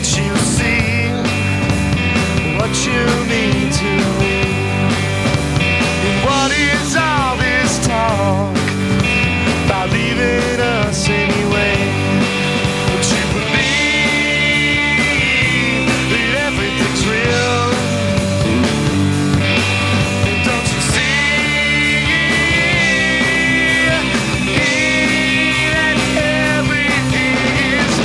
you see what you mean to me. And what is all this talk about leaving us anyway? Would you believe that everything's real? And don't you see that everything is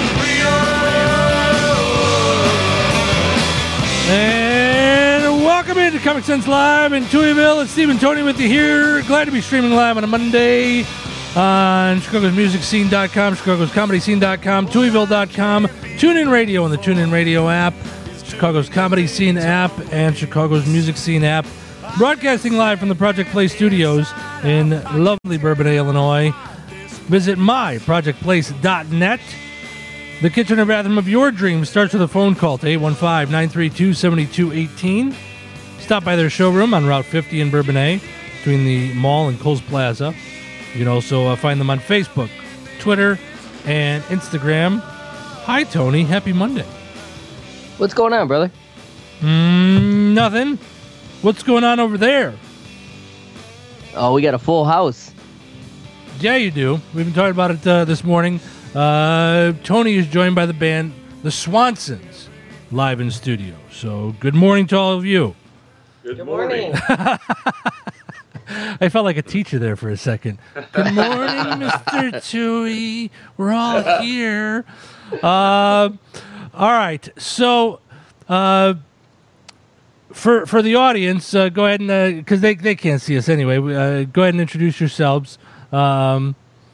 real? And welcome into Comic Sense Live in Tuieville. It's Steve and Tony with you here. Glad to be streaming live on a Monday on Chicago'sMusicScene.com, Chicago'sComedyScene.com, Tuieville.com, TuneIn Radio and the TuneIn Radio app, Chicago's Comedy Scene app, and Chicago's Music Scene app. Broadcasting live from the Project Place studios in lovely Bourbonnais, Illinois. Visit myprojectplace.net. The kitchen or bathroom of your dreams starts with a phone call to 815-932-7218. Stop by their showroom on Route 50 in Bourbonnais between the mall and Coles Plaza. You can also find them on Facebook, Twitter, and Instagram. Hi, Tony. Happy Monday. What's going on, brother? Nothing. What's going on over there? Oh, we got a full house. Yeah, you do. We've been talking about it this morning. Tony is joined by the band The Swansons live in studio. So good morning to all of you. Good morning. I felt like a teacher there for a second. Good morning, Mr. Tui. We're all here. All right. So for the audience, go ahead and, because they can't see us anyway, go ahead and introduce yourselves to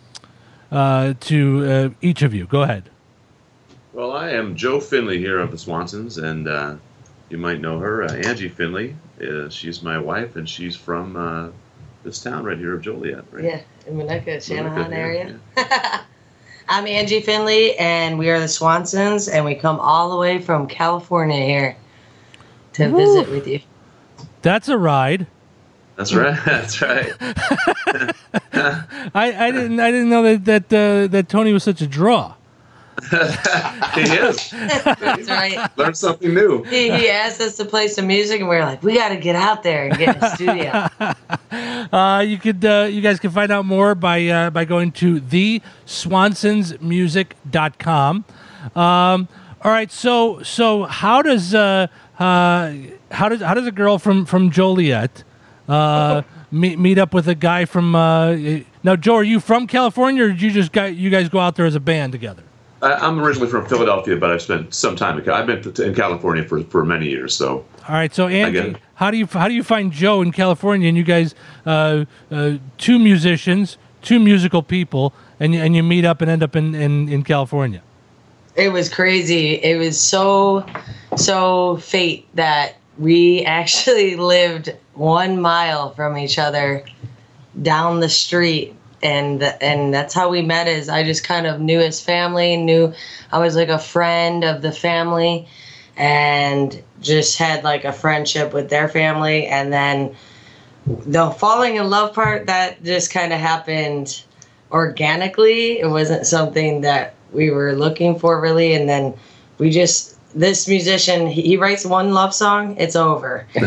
each of you. Go ahead. Well, I am Joe Finley here of the Swansons, and you might know her, Angie Finley. She's my wife, and she's from this town right here of Joliet, right? Yeah, in Winnetka, Shanahan area. Yeah. I'm Angie Finley, and we are the Swansons, and we come all the way from California here to visit with you. That's a ride. That's right. That's right. I didn't know that Tony was such a draw. He is. That's right. Learn something new. He asked us to play some music, and we were like, we got to get out there and get in the studio. You guys can find out more by going to theswansonsmusic.com. All right, so how does a girl from Joliet meet up with a guy from now? Joe, are you from California, or did you guys go out there as a band together? I'm originally from Philadelphia, but I've spent some time I've been in California for many years. So all right, so Angie, how do you find Joe in California? And you guys, two musicians, two musical people, and you meet up and end up in California. It was crazy. It was so fate that we actually lived 1 mile from each other down the street. And that's how we met. Is I just kind of knew his family, knew I was like a friend of the family, and just had like a friendship with their family. And then the falling in love part, that just kind of happened organically. It wasn't something that we were looking for really. And then this musician, he writes one love song, it's over. Okay.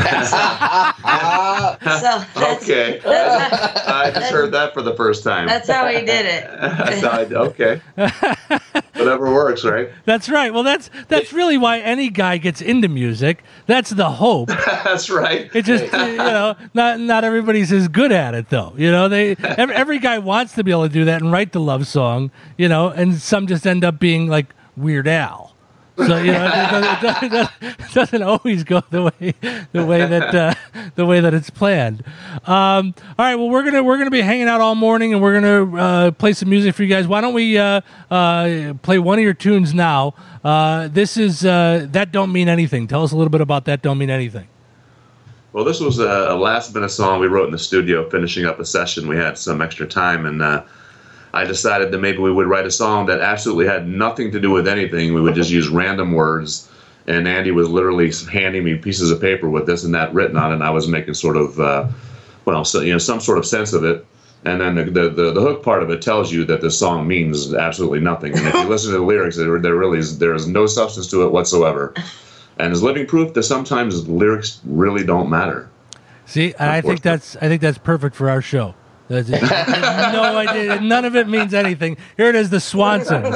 I just heard that for the first time. That's how he did it. Okay. Whatever works, right? That's right. Well, that's really why any guy gets into music. That's the hope. That's right. It just not everybody's as good at it though. Every guy wants to be able to do that and write the love song. And some just end up being like Weird Al. So it doesn't always go the way that it's planned. All right, well we're gonna be hanging out all morning, and we're gonna play some music for you guys. Why don't we play one of your tunes now? This is That Don't Mean Anything. Tell us a little bit about That Don't Mean Anything. Well, this was a last-minute song we wrote in the studio, finishing up a session. We had some extra time, and I decided that maybe we would write a song that absolutely had nothing to do with anything. We would just use random words, and Andy was literally handing me pieces of paper with this and that written on it, and I was making sort of, some sort of sense of it. And then the hook part of it tells you that the song means absolutely nothing. And if you listen to the lyrics, there is no substance to it whatsoever. And as living proof that sometimes lyrics really don't matter. See, and I think that's perfect for our show. There's no idea. None of it means anything. Here it is, the Swansons.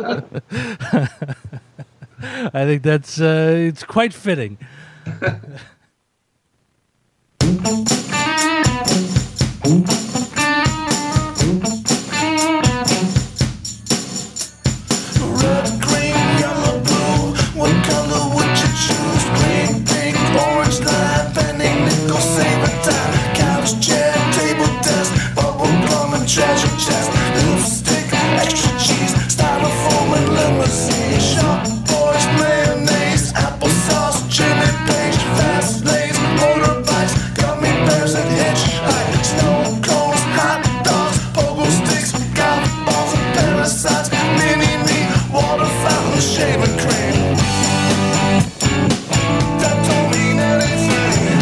I think that's it's quite fitting. Red, green, yellow, blue. What color would you choose? Green, pink, orange, lime, penny, nickel, saber, dime, couch, chair, table, desk, bubble gum and treasure chest, lipstick, extra cheese, styrofoam and limousine, sharp boys, mayonnaise, applesauce, Jimmy Page, fast lanes, motorbikes, gummy bears and hitchhike, snow cones, hot dogs, pogo sticks, golf balls and parasites, mini me, water fountain, shaving cream. That don't mean anything.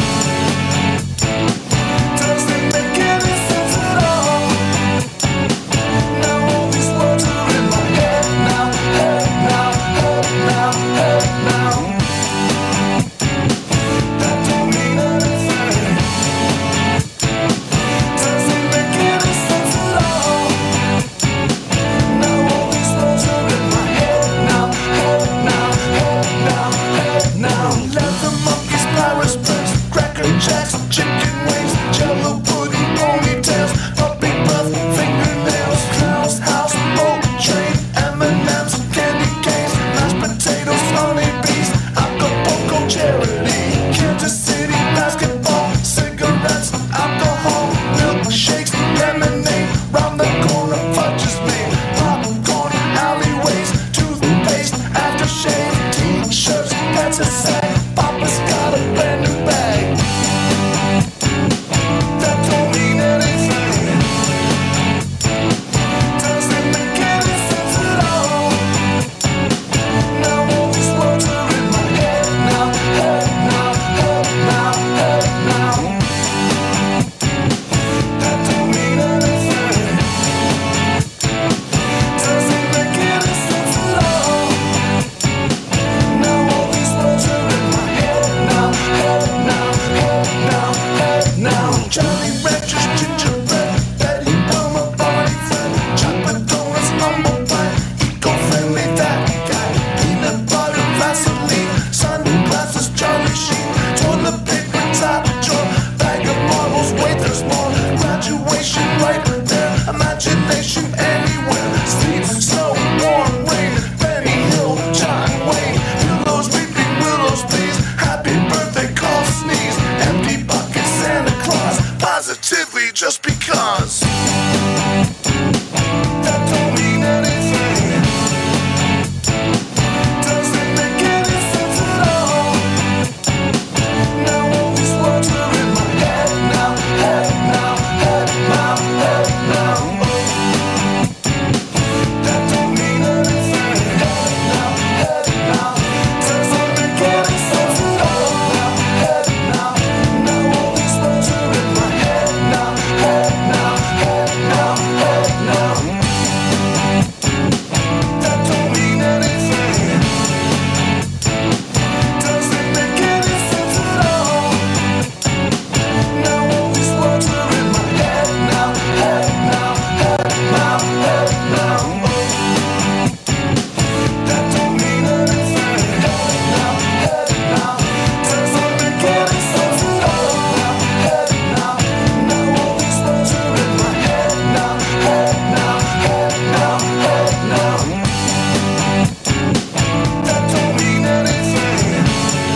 Doesn't make any sense at all. Now all these words are in my head now, head now, head now, head now. That don't mean anything. Doesn't make any sense at all. Now all these words are in my head now, head now, head now, head now. Leather monkeys, Paris Prince, Cracker Jacks, chicken wings, Jello pudding, ponytails, puppy breath, fingernails, clown's house, boat train, M&M's, candy canes, mashed potatoes, honeybees, Acapulco charity, Kansas City basketball, cigarettes, alcohol, milkshakes, lemonade, round the corner fudges made, popcorn, alleyways, toothpaste, aftershave, t-shirts, pants and sag, Papa's got a brand new bag. That don't mean anything. Doesn't make any sense at all. Now all these words are in my head now, head now, head now, head now. That don't mean anything. Doesn't make any sense at all. Now all these words are in my head now, head now, head now, head now. Johnny Rancher's gingerbread, Betty Elmer, Barney Fred, chocolate donuts, humble pie, eco-friendly that guy, peanut butter, Vaseline, sunglasses, Charlie Sheen, toilet paper, top drawer, bag of marbles, wait there's more, graduation right there, imagination anywhere, sleet, snow, warm rain, Benny Hill, John Wayne, pillows, weeping willows, please, happy birthday, cough, sneeze, empty bucket, Santa Claus, positively just because. That don't mean anything. Doesn't make any sense at all. Now all these words are in my head now, head now, head now, head now. That don't mean anything. Head now, head now. Doesn't make any sense at all. Now, head now. Now all these words are in my head now, head now, head now, head now. That don't mean anything. Doesn't make any sense at all. Now all these words are in my head now, head now, head now, head now. That don't mean anything. Head now, head now. Doesn't make any sense at all. Now, head now. Now all these words are in my head now, head now, head now, head now. That don't mean anything.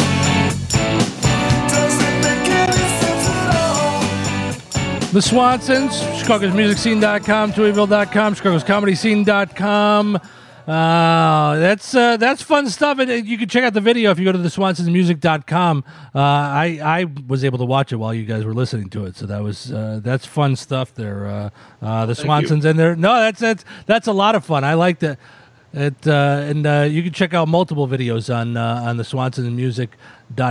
Doesn't make any sense at all. The Swansons, ChicagosMusicScene.com, TuiVille.com, ChicagosComedyScene.com. That's fun stuff, and you can check out the video if you go to the SwansonsMusic.com. I was able to watch it while you guys were listening to it, so that's fun stuff there. The Swansons and that's a lot of fun. I liked it. And you can check out multiple videos on the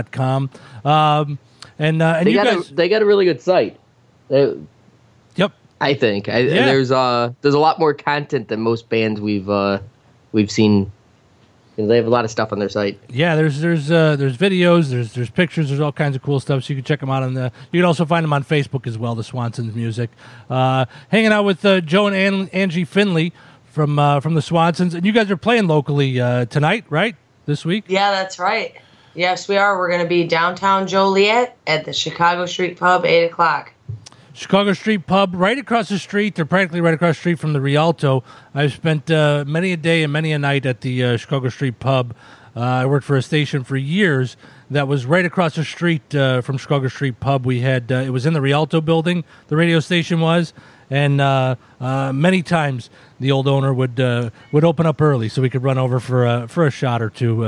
SwansonsMusic.com. And They you got guys, they got a really good site. yep. I think Yeah. there's a lot more content than most bands we've seen. They have a lot of stuff on their site. Yeah, there's videos, there's pictures, there's all kinds of cool stuff. So you can check them out you can also find them on Facebook as well. The Swansons Music, hanging out with Joe and Angie Finley from the Swansons, and you guys are playing locally tonight, right? This week? Yeah, that's right. Yes, we are. We're going to be downtown Joliet at the Chicago Street Pub, 8 o'clock. Chicago Street Pub, right across the street. They're practically right across the street from the Rialto. I've spent many a day and many a night at the Chicago Street Pub. I worked for a station for years that was right across the street from Chicago Street Pub. We had it was in the Rialto building, the radio station was, and many times the old owner would open up early so we could run over for a shot or two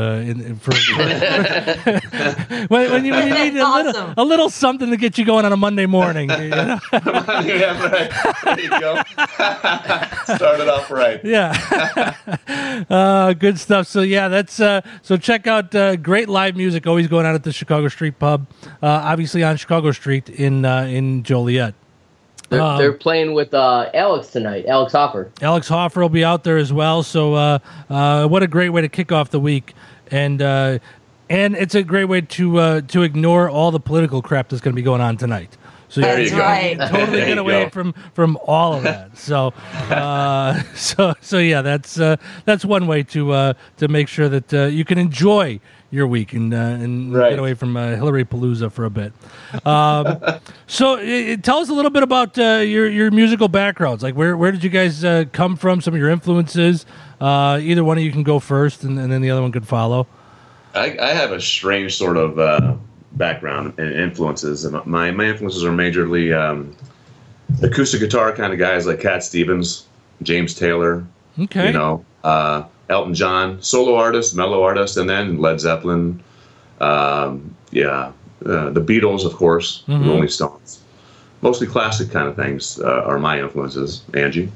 when you need Awesome. a little something to get you going on a Monday morning. You know? Yeah, right. There you go. Started off right. Yeah. Good stuff. So yeah, that's so check out great live music always going on at the Chicago Street Pub, obviously on Chicago Street in Joliet. They're playing with Alex tonight, Alex Hoffer. Alex Hoffer will be out there as well. So what a great way to kick off the week, and it's a great way to ignore all the political crap that's going to be going on tonight. So There you That's go. right. totally There get you away go. from all of that. So so yeah, that's one way to make sure that you can enjoy your week and Right. get away from Hillary Palooza for a bit. So tell us a little bit about your musical backgrounds. Like where did you guys come from? Some of your influences. Either one of you can go first, and then the other one could follow. I have a strange sort of background and influences, and my influences are majorly acoustic guitar kind of guys like Cat Stevens, James Taylor, Okay. you know, Elton John, solo artist, mellow artist, and then Led Zeppelin, the Beatles, of course, Mhm. Rolling Stones. Mostly classic kind of things are my influences. Angie?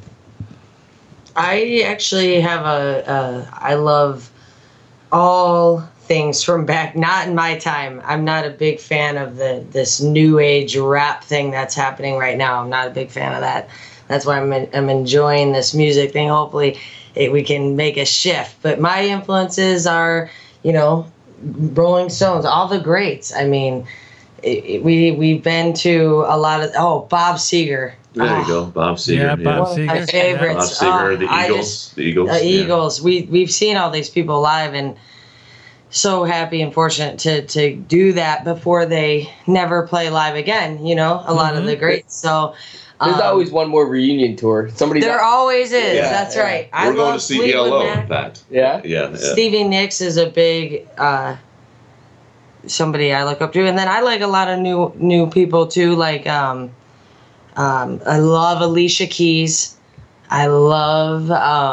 I actually have I love all things from back, not in my time. I'm not a big fan of this new age rap thing that's happening right now. I'm not a big fan of that. That's why I'm enjoying this music thing. Hopefully we can make a shift. But my influences are, Rolling Stones, all the greats. I mean, we've been to a lot of, Bob Seger. There you go, Bob Seger. Yeah, Bob One of my Seger. favorites. Bob Seger, the I Eagles. just- The Eagles. The yeah. Eagles. We've seen all these people live, and so happy and fortunate to do that before they never play live again. A lot of the greats. So There's always one more reunion tour. there always is. Yeah, That's right. I We're going love to see Fleetwood ELO, Mac. in fact. Yeah? Yeah. Stevie Nicks is a big somebody I look up to, and then I like a lot of new people too. Like I love Alicia Keys. I love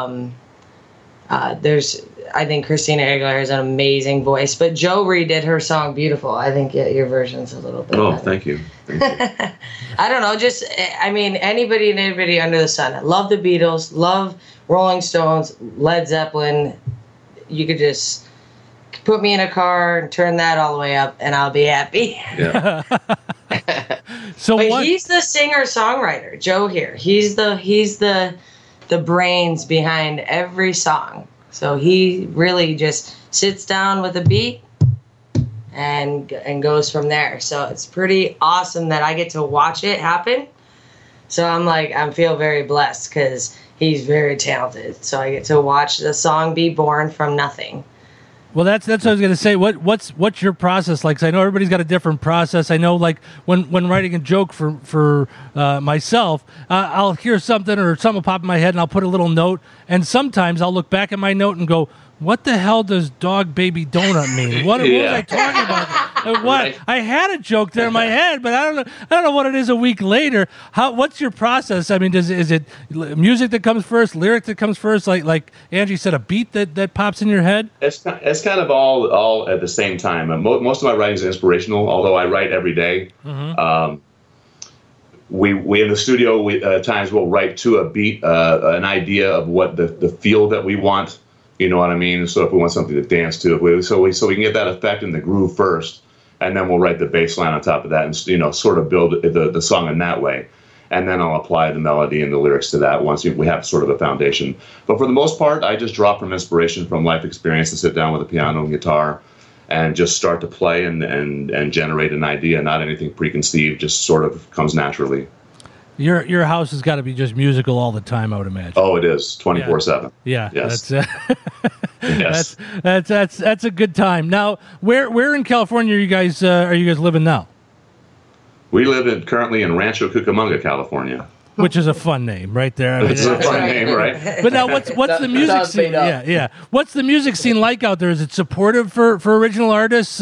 I think Christina Aguilera has an amazing voice, but Joe redid her song "Beautiful." I think your version's a little bit. Oh, better. thank you. I don't know. Anybody and everybody under the sun. Love the Beatles. Love Rolling Stones. Led Zeppelin. You could just put me in a car and turn that all the way up, and I'll be happy. Yeah. So But what? he's the singer-songwriter, Joe here. He's the brains behind every song. So he really just sits down with a beat and goes from there. So it's pretty awesome that I get to watch it happen. So I feel very blessed because he's very talented. So I get to watch the song be born from nothing. Well, that's what I was going to say. What's your process like? 'Cause I know everybody's got a different process. I know, like when writing a joke for myself, I'll hear something or something will pop in my head, and I'll put a little note. And sometimes I'll look back at my note and go, "What the hell does dog baby donut mean? What was Yeah. I talking about? What Right. I had a joke there in my head, but I don't know what it is a week later. What's your process? I mean, is it music that comes first, lyric that comes first, like Angie said, a beat that pops in your head? It's kind of all at the same time. Most of my writing is inspirational, although I write every day. We in the studio at times we'll write to a beat, an idea of what the feel that we want. You know what I mean? So if we want something to dance to, so we can get that effect in the groove first, and then we'll write the bass line on top of that, and sort of build the song in that way. and then I'll apply the melody and the lyrics to that once we have sort of a foundation. But for the most part, I just draw from inspiration from life experience and sit down with a piano and guitar and just start to play and generate an idea, not anything preconceived, just sort of comes naturally. Your house has got to be just musical all the time, I would imagine. Oh, it is 24/7. Yeah, Yes. that's Yes. that's a good time. Now, where in California are you guys living now? We live currently in Rancho Cucamonga, California. Which is a fun name, right there. I mean, It's a fun name, right? but now, what's the music Sounds scene? made up. Yeah. What's the music scene like out there? Is it supportive for original artists?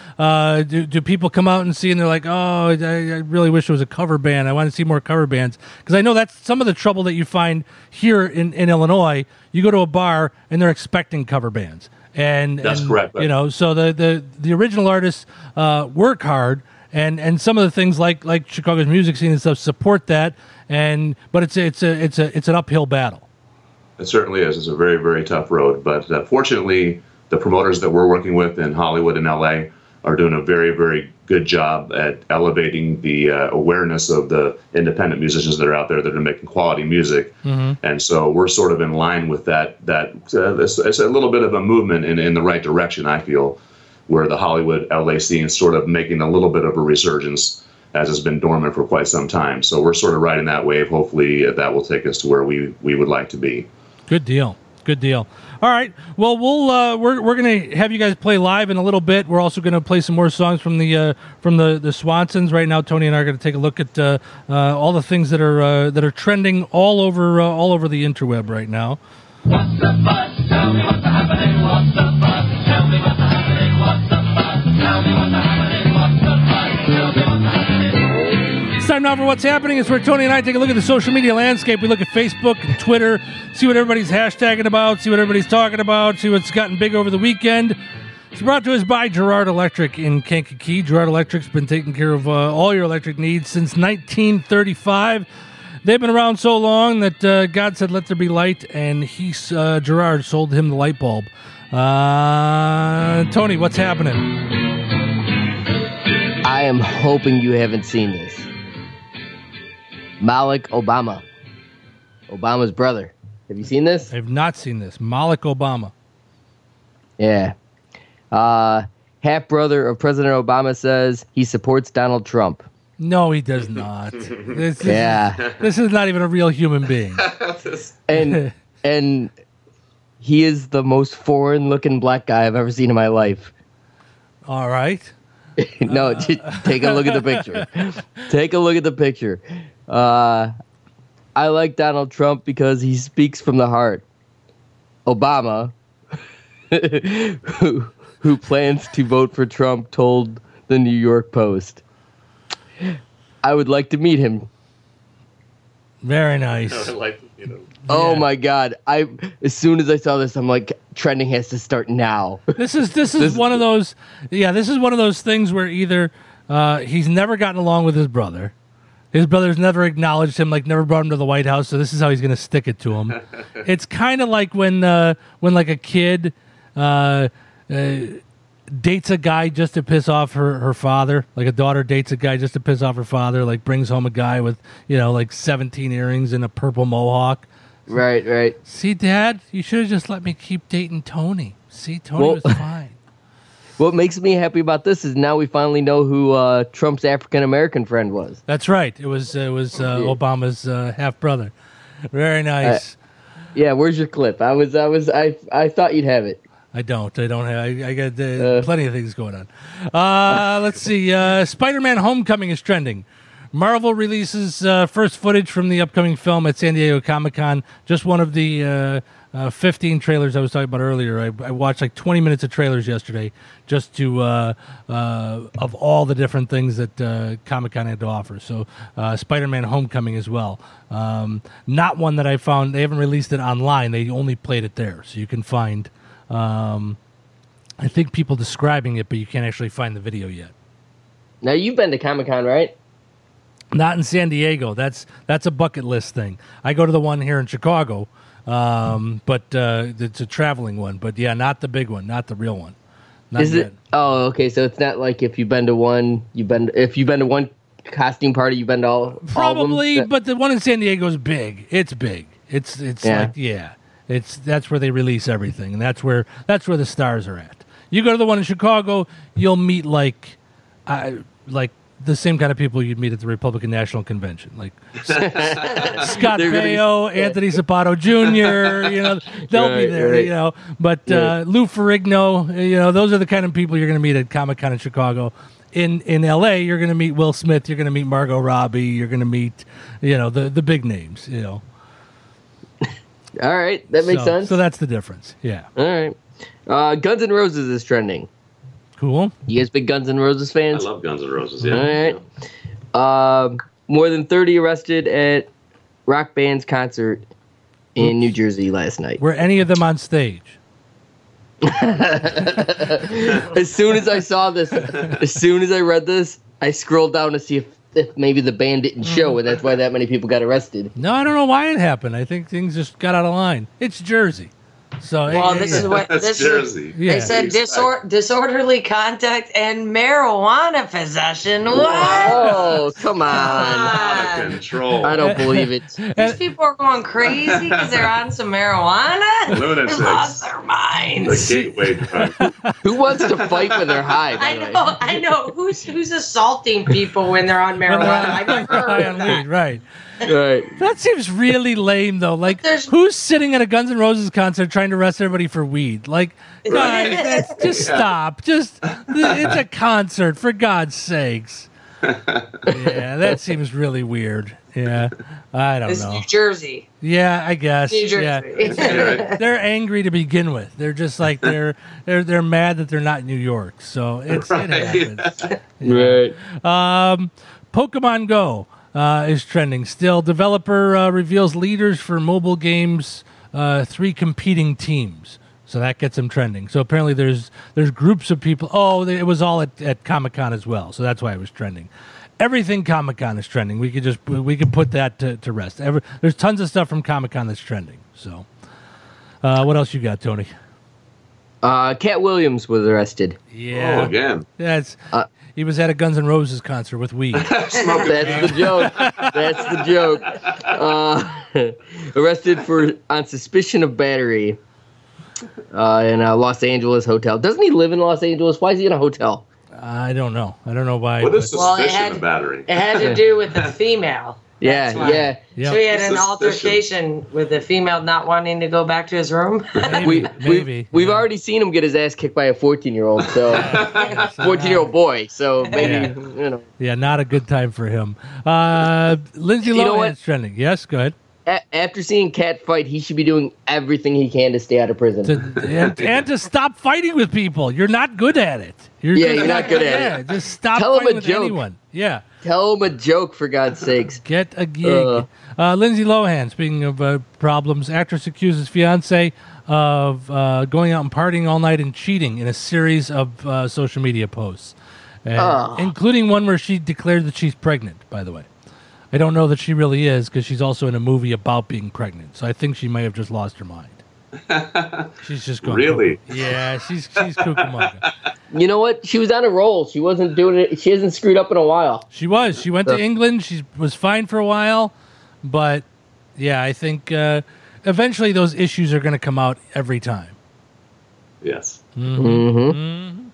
Do people come out and see and they're like, oh, I really wish it was a cover band. I want to see more cover bands, because I know that's some of the trouble that you find here in Illinois. You go to a bar and they're expecting cover bands, and That's correct. So the original artists work hard. And some of the things like Chicago's music scene and stuff support that, but it's an uphill battle. It certainly is. It's a very, very tough road. But fortunately, the promoters that we're working with in Hollywood and LA are doing a very, very good job at elevating the awareness of the independent musicians that are out there that are making quality music. Mm-hmm. And so we're sort of in line with that. It's a little bit of a movement in the right direction, I feel, where the Hollywood LA scene is sort of making a little bit of a resurgence, as has been dormant for quite some time. So we're sort of riding that wave. Hopefully that will take us to where we would like to be. Good deal. All right. Well, we're going to have you guys play live in a little bit. We're also going to play some more songs from the Swansons. Right now, Tony and I are going to take a look at all the things that are trending all over the interweb right now. What's the buzz? Tell me what's happening. What's the buzz? Tell me what's happening. What's the buzz? Tell me what's happening. What's the buzz? Tell me what's happening. It's time now for What's Happening. It's where Tony and I take a look at the social media landscape. We look at Facebook and Twitter, see what everybody's hashtagging about, see what everybody's talking about, see what's gotten big over the weekend. It's brought to us by Girard Electric in Kankakee. Girard Electric's been taking care of all your electric needs since 1935. They've been around so long that God said, let there be light, and Girard sold him the light bulb. Tony, what's happening? I am hoping you haven't seen this. Malik Obama. Obama's brother. Have you seen this? I have not seen this. Malik Obama. Yeah. Half brother of President Obama says he supports Donald Trump. No, he does not. This is not even a real human being. And he is the most foreign-looking black guy I've ever seen in my life. All right. No, take a look at the picture. Take a look at the picture. I like Donald Trump because he speaks from the heart. Obama, who plans to vote for Trump, told the New York Post, I would like to meet him. Very nice. Oh my God! As soon as I saw this, I'm like, trending has to start now. This is one of those. Yeah, this is one of those things where either he's never gotten along with his brother. His brother's never acknowledged him, like never brought him to the White House. So this is how he's going to stick it to him. It's kind of like when like a kid dates a guy just to piss off her father. Like a daughter dates a guy just to piss off her father. Like brings home a guy with like 17 earrings and a purple mohawk. Right. See, Dad, you should have just let me keep dating Tony. See, Tony was fine. What makes me happy about this is now we finally know who Trump's African American friend was. That's right. It was Obama's half brother. Very nice. Yeah, where's your clip? I thought you'd have it. I don't have. I got plenty of things going on. Let's see. Spider-Man: Homecoming is trending. Marvel releases first footage from the upcoming film at San Diego Comic-Con. Just one of the 15 trailers I was talking about earlier. I watched like 20 minutes of trailers yesterday just to of all the different things that Comic-Con had to offer. So Spider-Man: Homecoming as well. Not one that I found. They haven't released it online. They only played it there, so you can find. I think people describing it, but you can't actually find the video yet. Now you've been to Comic-Con, right? Not in San Diego. That's a bucket list thing. I go to the one here in Chicago, but it's a traveling one. But yeah, not the big one, not the real one. Not Is yet. it? Oh, okay. So it's not like if you've been to one costume party? You've been to all Probably, of them? but the one in San Diego is big. It's big. It's that's where they release everything, and that's where the stars are at. You go to the one in Chicago, you'll meet like the same kind of people you'd meet at the Republican National Convention, like Scott Baio, Anthony Sabato Jr. You know, they'll be there. Right. You know, but Lou Ferrigno, you know, those are the kind of people you're going to meet at Comic-Con in Chicago. In LA, you're going to meet Will Smith. You're going to meet Margot Robbie. You're going to meet, you know, the big names. You know. All right, that makes sense. So that's the difference. Yeah. All right. Guns N' Roses is trending. Cool. You guys big Guns N' Roses I fans? love Guns N' Roses. Yeah. All right. More than 30 arrested at Rock Band's concert in New Jersey last night. Were any of them on stage? As soon as I saw this, as soon as I read this, I scrolled down to see if maybe the band didn't show, and that's why that many people got arrested. No, I don't know why it happened. I think things just got out of line. It's Jersey. So Well, this is what That's this Jersey. is. Yeah. They said disorderly conduct and marijuana possession. What? Oh, come on. Out of control. I don't believe it. These people are going crazy because they're on some marijuana. Lunatics. They lost their minds. The gateway drug. Who wants to fight when they're high, by the way? I know. Who's assaulting people when they're on marijuana? I've never heard High of on that. weed, right. Right. That seems really lame, though. Like, There's- who's sitting at a Guns N' Roses concert trying to arrest everybody for weed? Like, guys, just stop. Just, it's a concert, for God's sakes. Yeah, that seems really weird. Yeah, I don't This is know. New Jersey. Yeah, I guess. New Yeah. Jersey. They're angry to begin with. They're just like they're mad that they're not in New York. So it happens. Right. Pokemon Go is trending still. Developer reveals leaders for mobile games, 3 competing teams. So that gets them trending. So apparently there's groups of people. Oh, it was all at Comic-Con as well. So that's why it was trending. Everything Comic-Con is trending. We could put that to rest. There's tons of stuff from Comic-Con that's trending. So what else you got, Tony? Cat Williams was arrested. Yeah. Oh, again. That's he was at a Guns N' Roses concert with weed. That's the joke. That's the joke. Arrested on suspicion of battery in a Los Angeles hotel. Doesn't he live in Los Angeles? Why is he in a hotel? I don't know. I don't know why. What is but- Well, it suspicion had- of battery? It had to do with the female. That's why. Yeah. Yeah. So he had an Suspicion. altercation with the female not wanting to go back to his room. Maybe. We've Yeah. already seen him get his ass kicked by a 14-year-old, so 14-year-old boy. So maybe Yeah, not a good time for him. Lindsay You know what? Lohan's trending. Yes, go ahead. After seeing Cat fight, he should be doing everything he can to stay out of prison. And to stop fighting with people. You're not good at it. You're not good at it. Just stop Tell him fighting a with joke. anyone. Yeah. Tell him a joke, for God's sakes. Get a gig. Lindsay Lohan, speaking of problems, actress accuses fiance of going out and partying all night and cheating in a series of social media posts, including one where she declared that she's pregnant, by the way. I don't know that she really is because she's also in a movie about being pregnant. So I think she may have just lost her mind. She's just going Really? cuckoo. Yeah, she's cuckoo. You know what? She was on a roll. She wasn't doing it. She hasn't screwed up in a while. She was. She went to England. She was fine for a while, but yeah, I think eventually those issues are going to come out every time. Yes. Don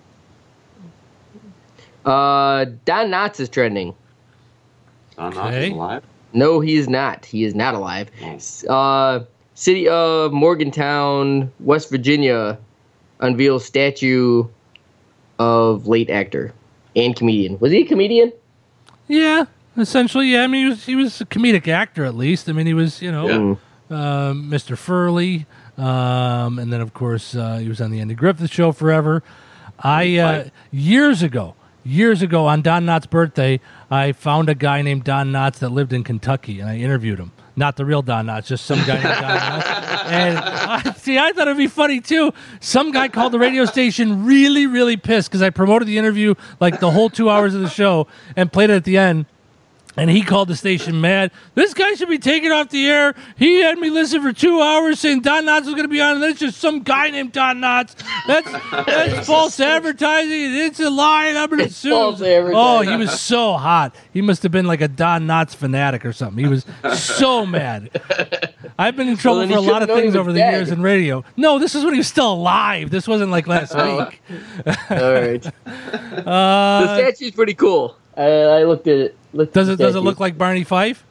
Knotts is trending. Don Knotts Okay. is alive? No, he is not. He is not alive. City of Morgantown, West Virginia, unveils statue of late actor and comedian. Was he a comedian? Yeah, essentially. Yeah, I mean, he was a comedic actor at least. I mean, he was, Mr. Furley, and then of course he was on the Andy Griffith Show forever. Years ago on Don Knotts' birthday, I found a guy named Don Knotts that lived in Kentucky, and I interviewed him. Not the real Don Knotts, just some guy named Don Knotts. And I thought it'd be funny too. Some guy called the radio station really, really pissed because I promoted the interview like the whole 2 hours of the show and played it at the end. And he called the station mad. This guy should be taken off the air. He had me listen for 2 hours saying Don Knotts was going to be on, and that's just some guy named Don Knotts. That's false advertising. It's a lie, and I'm going to sue. false Oh, advertising. he was so hot. He must have been like a Don Knotts fanatic or something. He was so mad. I've been in trouble then for a he lot of should've known he things was over the dead. years in radio. No, this is when he was still alive. This wasn't like last week. All right. The statue's pretty cool. I looked at it. Does it look like Barney Fife?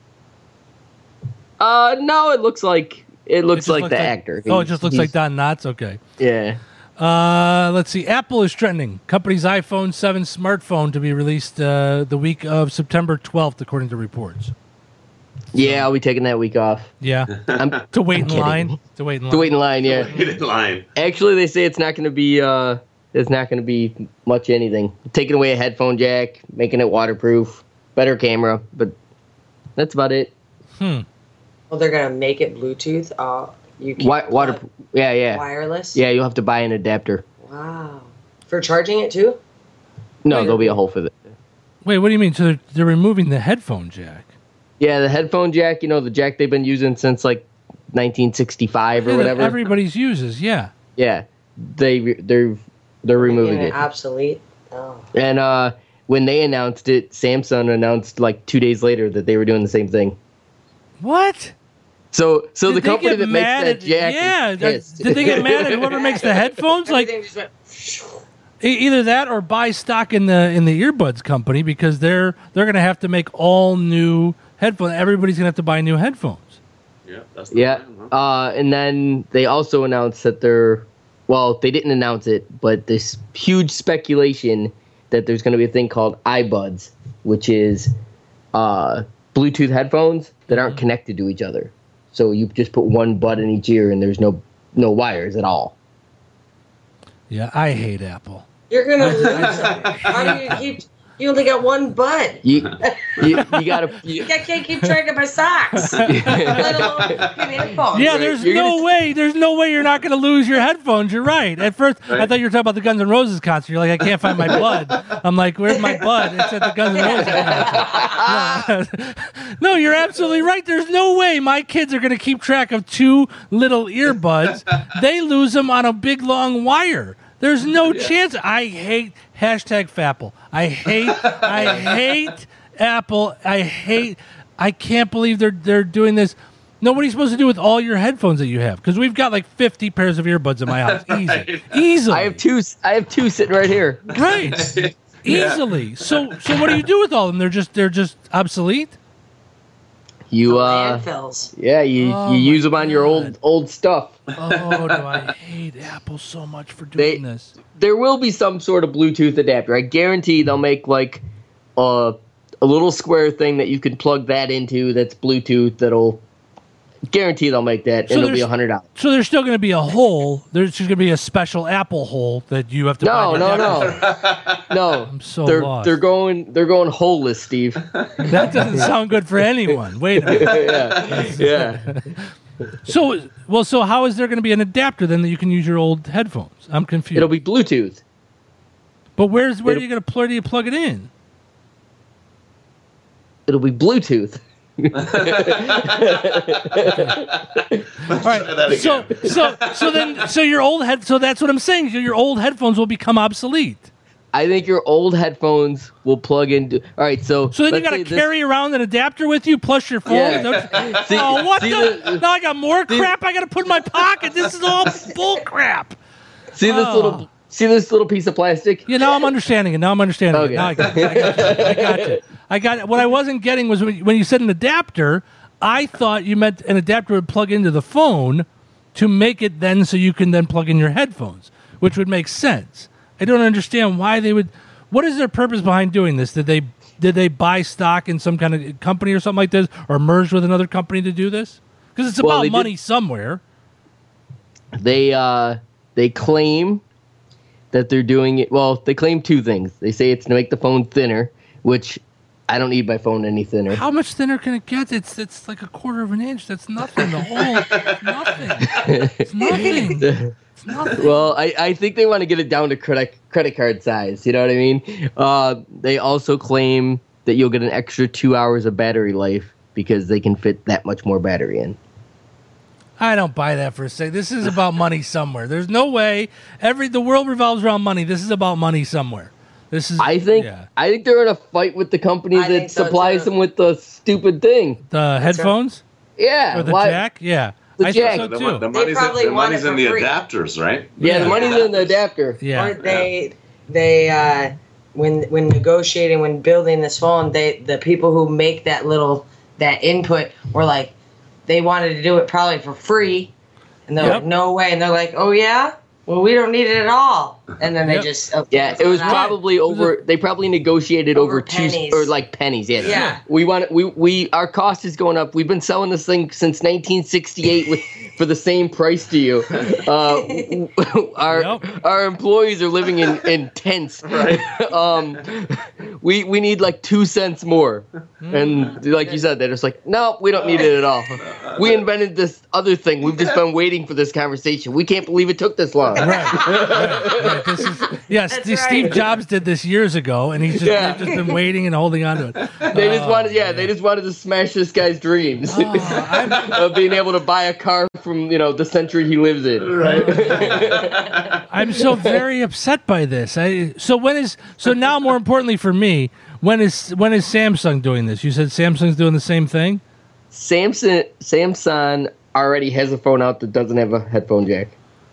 No, it looks like It just like looks the actor. Oh, it just looks like Don Knotts? Okay. Yeah. Let's see. Apple is trending. Company's iPhone 7 smartphone to be released the week of September 12th, according to reports. Yeah, I'll be taking that week off. Yeah. I'm To wait in kidding. line. To wait in line. to wait in line. Yeah. Get in line. Actually, they say it's not going to be. It's not going to be much anything. Taking away a headphone jack, making it waterproof, better camera, but that's about it. Well, they're gonna make it Bluetooth. You can Waterproof. Yeah. wireless. Yeah, you'll have to buy an adapter. Wow. For charging it too? No, there'll be a hole for that. Wait, what do you mean? So they're removing the headphone jack? Yeah, the headphone jack. You know, the jack they've been using since like 1965 or Yeah, that whatever. everybody's uses, yeah. Yeah, they're removing Making it. obsolete. Oh. And when they announced it, Samsung announced like 2 days later that they were doing the same thing. What? So Did the they company get that makes mad that at- jack, yeah. is pissed. Did they get mad at whoever makes the headphones? Like Everything just went. either that or buy stock in the earbuds company because they're going to have to make all new headphones. Everybody's going to have to buy new headphones. Yeah, that's the Yeah, plan, huh? and then they also announced that they didn't announce it, but this huge speculation that there's going to be a thing called iBuds, which is Bluetooth headphones that aren't connected to each other. So you just put one bud in each ear, and there's no wires at all. Yeah, I hate Apple. You're gonna lose them. How do you keep? You only got one bud. You gotta. I can't keep track of my socks. Let alone fucking headphones. Yeah, there's You're no gonna- way. There's no way you're not going to lose your headphones. You're right. At first, I thought you were talking about the Guns N' Roses concert. You're like, I can't find my bud. I'm like, where's my bud? It's at the Guns N' Roses concert. Yeah. No, you're absolutely right. There's no way my kids are going to keep track of two little earbuds. They lose them on a big long wire. There's no chance. I hate #Fapple. I hate Apple. I can't believe they're doing this. No, what are you supposed to do with all your headphones that you have? Because we've got like 50 pairs of earbuds in my house. Easily. I have two sitting right here. Right. Easily. So what do you do with all of them? They're just obsolete? You Landfills. yeah, you Oh use my them on your God. old stuff. Oh, do I hate Apple so much for doing this? There will be some sort of Bluetooth adapter. I guarantee they'll make like a little square thing that you can plug that into. That's Bluetooth. That'll guarantee they'll make that, So and it'll be there's- $100. So there's still going to be a hole. There's just going to be a special Apple hole that you have to buy. No, the adapter. no. I'm so they're lost. they're going holeless, Steve. That doesn't sound good for anyone. Wait a minute. yeah. So how is there going to be an adapter then that you can use your old headphones? I'm confused. It'll be Bluetooth. But where do you plug it in? It'll be Bluetooth. All right. So your old so that's what I'm saying. Your old headphones will become obsolete. I think your old headphones will plug into. All right, so So then you let's got to say this- carry around an adapter with you plus your phone. Yeah. See- Oh, what see the? Now I got more crap I got to put in my pocket. This is all bull crap. See this Oh. little piece of plastic? Yeah, now I'm understanding it. Okay. Now I got you. I got it. What I wasn't getting was when you said an adapter, I thought you meant an adapter would plug into the phone to make it then so you can then plug in your headphones, which would make sense. I don't understand why they would. What is their purpose behind doing this? Did they buy stock in some kind of company or something like this, or merge with another company to do this? Because it's Well, about they money did- somewhere. They claim that they're doing it. Well, they claim two things. They say it's to make the phone thinner, which I don't need my phone any thinner. How much thinner can it get? It's like a quarter of an inch. That's nothing. The whole nothing. It's nothing. It's nothing. Well, I think they want to get it down to credit card size. You know what I mean? They also claim that you'll get an extra 2 hours of battery life because they can fit that much more battery in. I don't buy that for a second. This is about money somewhere. There's no way. The world revolves around money. This is about money somewhere. This is. I think they're in a fight with the company I that think so, supplies too. them with the stupid thing. The headphones Yeah, or the why- jack. Yeah, The I jack. think The, so too. the money's, probably the want money's it in for the free. adapters, right? Yeah, the Yeah. money's in the adapter. Yeah. Or they when negotiating, when building this phone, the people who make that input were like, they wanted to do it probably for free, and they're Yep. like, no way, and they're like, oh yeah, well we don't need it at all, and then they Yep. just Yeah, it was Right. probably over. They probably negotiated Over over pennies. pennies. Yeah, Yeah. We our cost is going up. We've been selling this thing since 1968 for the same price to you. Our employees are living in tents. Right. We need like 2 cents more, and like you said, they're just like, no, we don't need it at all. We invented this other thing. We've just been waiting for this conversation. We can't believe it took this long. Right. This is, yes, That's Steve right. Jobs did this years ago, and they've just been waiting and holding on to it. They just wanted to smash this guy's dreams of being able to buy a car from the century he lives in. Right. I'm so very upset by this. So now more importantly for me, when is Samsung doing this? You said Samsung's doing the same thing? Samsung already has a phone out that doesn't have a headphone jack.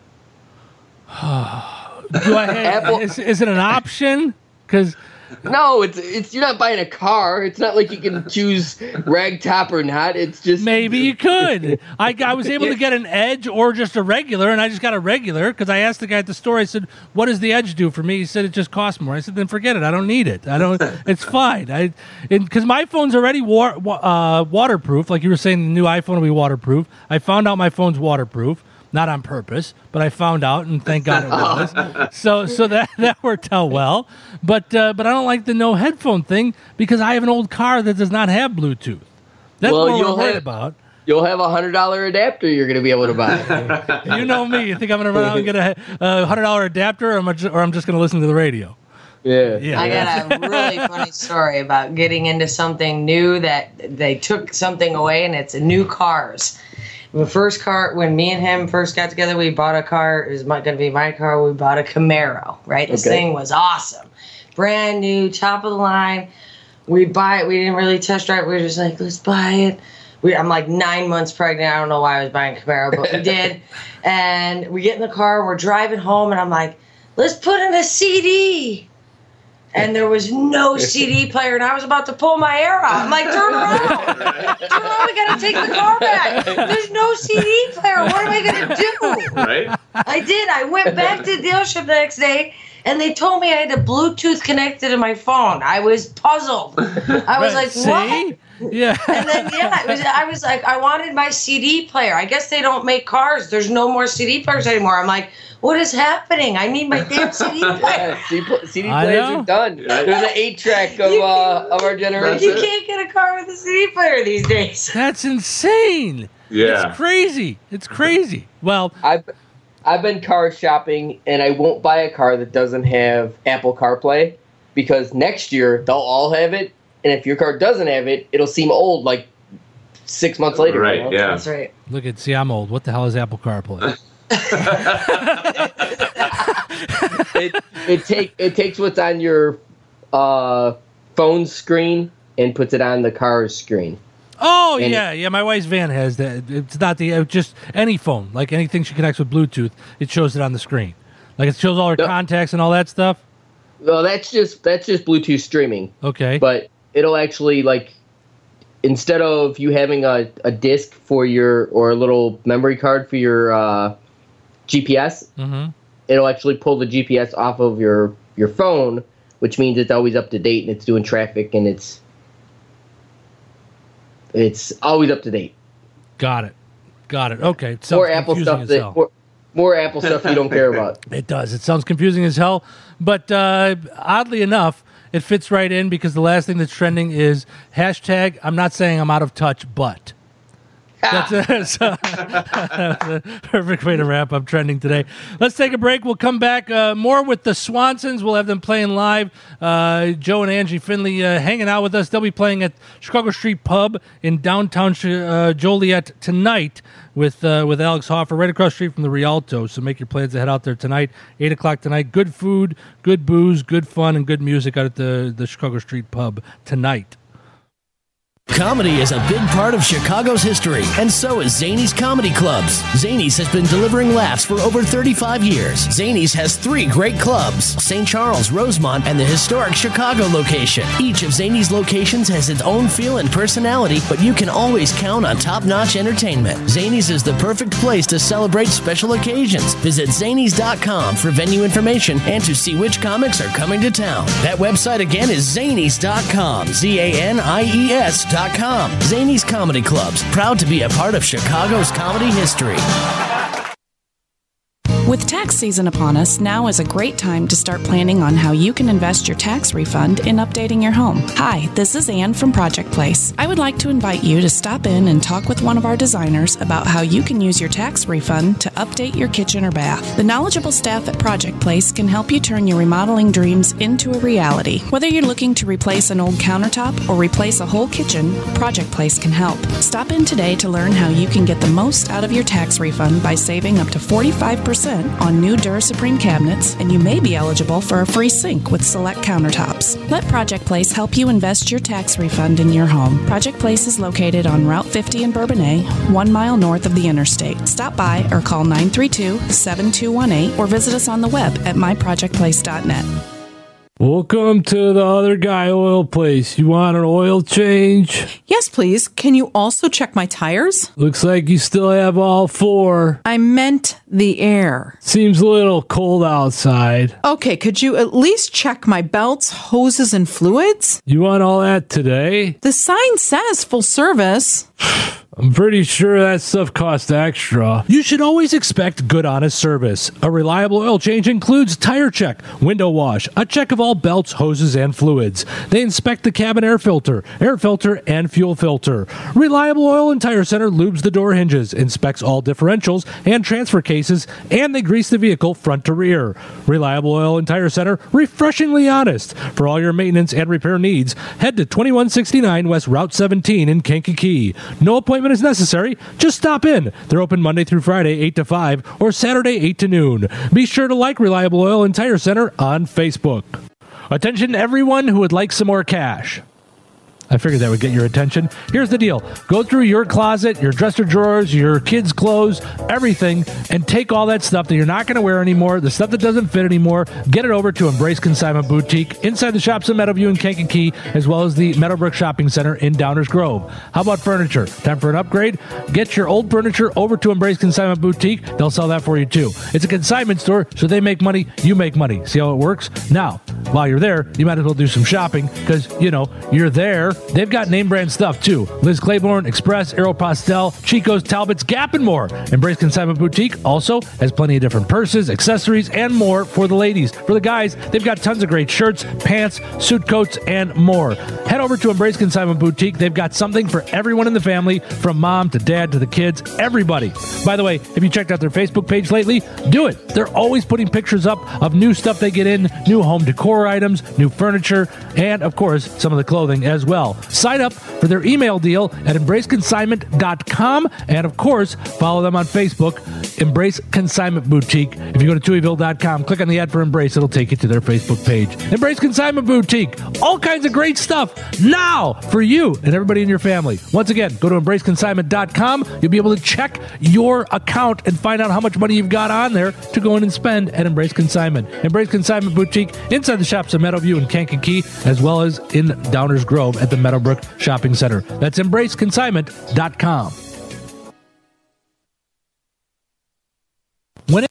Do I Apple- is it an option? Because No, it's you're not buying a car. It's not like you can choose ragtop or not. It's just maybe you could. I was able to get an Edge or just a regular, and I just got a regular because I asked the guy at the store. I said, "What does the Edge do for me?" He said, "It just costs more." I said, "Then forget it. I don't need it. I don't. It's fine. Because my phone's already waterproof. Like you were saying, the new iPhone will be waterproof. I found out my phone's waterproof." Not on purpose, but I found out, and thank God it was. So that worked out well. But I don't like the no headphone thing because I have an old car that does not have Bluetooth. That's what I'm worried about. You'll have $100 adapter you're going to be able to buy. You know me. You think I'm going to run out and get a $100 adapter, or I'm just going to listen to the radio? Yeah. I got a really funny story about getting into something new that they took something away, and it's new cars. The first car, when me and him first got together, we bought a car. It was going to be my car. We bought a Camaro, right? This thing was awesome. Brand new, top of the line. We buy it. We didn't really test drive it. We were just like, let's buy it. I'm like 9 months pregnant. I don't know why I was buying a Camaro, but we did. And we get in the car. We're driving home, and I'm like, let's put in a CD. And there was no CD player, and I was about to pull my hair out. I'm like, turn around. Turn around, we got to take the car back. There's no CD player. What am I going to do? Right? I did. I went back to the dealership the next day, and they told me I had a Bluetooth connected to my phone. I was puzzled. I was like, what? Yeah. And then, I was like, I wanted my CD player. I guess they don't make cars. There's no more CD players anymore. I'm like, what is happening? I need my damn CD player. Yeah, CD I players know. are done. There's an 8-track of our generation. You can't get a car with a CD player these days. That's insane. Yeah. It's crazy. It's crazy. Well, I've been car shopping, and I won't buy a car that doesn't have Apple CarPlay because next year they'll all have it, and if your car doesn't have it, it'll seem old like 6 months later. Right, you know? yeah. That's right. see, I'm old. What the hell is Apple CarPlay? It takes what's on your phone screen and puts it on the car's screen. Oh, And yeah. My wife's van has that. It's not just any phone. Like anything she connects with Bluetooth, it shows it on the screen. Like it shows all her Yep. contacts and all that stuff. Well, that's just Bluetooth streaming. Okay. But it'll actually, like, instead of you having a disc for or a little memory card for your GPS, Mm-hmm. it'll actually pull the GPS off of your phone, which means it's always up to date and it's doing traffic and it's always up to date. Got it. Okay. It sounds More Apple confusing stuff as hell. more Apple stuff you don't care about. It does. It sounds confusing as hell. But oddly enough, it fits right in because the last thing that's trending is hashtag, I'm not saying I'm out of touch, but. That's a perfect way to wrap up trending today. Let's take a break. We'll come back more with the Swansons. We'll have them playing live. Joe and Angie Finley hanging out with us. They'll be playing at Chicago Street Pub in downtown Joliet tonight with Alex Hoffer right across the street from the Rialto. So make your plans to head out there tonight, 8 o'clock tonight. Good food, good booze, good fun, and good music out at the Chicago Street Pub tonight. Comedy is a big part of Chicago's history, and so is Zanies Comedy Clubs. Zanies has been delivering laughs for over 35 years. Zanies has 3 great clubs, St. Charles, Rosemont, and the historic Chicago location. Each of Zanies' locations has its own feel and personality, but you can always count on top-notch entertainment. Zanies is the perfect place to celebrate special occasions. Visit Zanies.com for venue information and to see which comics are coming to town. That website again is Zanies.com, Zanies.com. Zanies Comedy Clubs, proud to be a part of Chicago's comedy history. With tax season upon us, now is a great time to start planning on how you can invest your tax refund in updating your home. Hi, this is Ann from Project Place. I would like to invite you to stop in and talk with one of our designers about how you can use your tax refund to update your kitchen or bath. The knowledgeable staff at Project Place can help you turn your remodeling dreams into a reality. Whether you're looking to replace an old countertop or replace a whole kitchen, Project Place can help. Stop in today to learn how you can get the most out of your tax refund by saving up to 45% on new Dura Supreme cabinets, and you may be eligible for a free sink with select countertops. Let Project Place help you invest your tax refund in your home. Project Place is located on Route 50 in Bourbonnais, 1 mile north of the interstate. Stop by or call 932-7218 or visit us on the web at myprojectplace.net. Welcome to the Other Guy Oil Place. You want an oil change? Yes, please. Can you also check my tires? Looks like you still have all 4. I meant the air. Seems a little cold outside. Okay, could you at least check my belts, hoses, and fluids? You want all that today? The sign says full service. I'm pretty sure that stuff costs extra. You should always expect good, honest service. A reliable oil change includes tire check, window wash, a check of all belts, hoses, and fluids. They inspect the cabin air filter, and fuel filter. Reliable Oil and Tire Center lubes the door hinges, inspects all differentials and transfer cases, and they grease the vehicle front to rear. Reliable Oil and Tire Center, refreshingly honest. For all your maintenance and repair needs, head to 2169 West Route 17 in Kankakee. No appointment is necessary. Just stop in. They're open Monday through Friday, 8 to 5, or Saturday, 8 to noon. Be sure to like Reliable Oil and Tire Center on Facebook. Attention everyone who would like some more cash. I figured that would get your attention. Here's the deal. Go through your closet, your dresser drawers, your kids' clothes, everything, and take all that stuff that you're not going to wear anymore, the stuff that doesn't fit anymore, get it over to Embrace Consignment Boutique inside the shops in Meadowview and Kankakee, as well as the Meadowbrook Shopping Center in Downers Grove. How about furniture? Time for an upgrade? Get your old furniture over to Embrace Consignment Boutique. They'll sell that for you too. It's a consignment store, so they make money, you make money. See how it works? Now, while you're there, you might as well do some shopping because, you're there. They've got name brand stuff too. Liz Claiborne, Express, Aeropostale, Chico's, Talbot's, Gap, and more. Embrace Consignment Boutique also has plenty of different purses, accessories, and more for the ladies. For the guys, they've got tons of great shirts, pants, suit coats, and more. Head over to Embrace Consignment Boutique. They've got something for everyone in the family, from mom to dad to the kids, everybody. By the way, have you checked out their Facebook page lately? Do it. They're always putting pictures up of new stuff they get in, new home decor items, new furniture, and of course, some of the clothing as well. Sign up for their email deal at embraceconsignment.com, and of course, follow them on Facebook, Embrace Consignment Boutique. If you go to tuiville.com, click on the ad for Embrace, it'll take you to their Facebook page. Embrace Consignment Boutique. All kinds of great stuff now for you and everybody in your family. Once again, go to embraceconsignment.com. You'll be able to check your account and find out how much money you've got on there to go in and spend at Embrace Consignment. Embrace Consignment Boutique inside the shops in Meadowview and Kankakee, as well as in Downers Grove at the Meadowbrook Shopping Center. That's embraceconsignment.com. When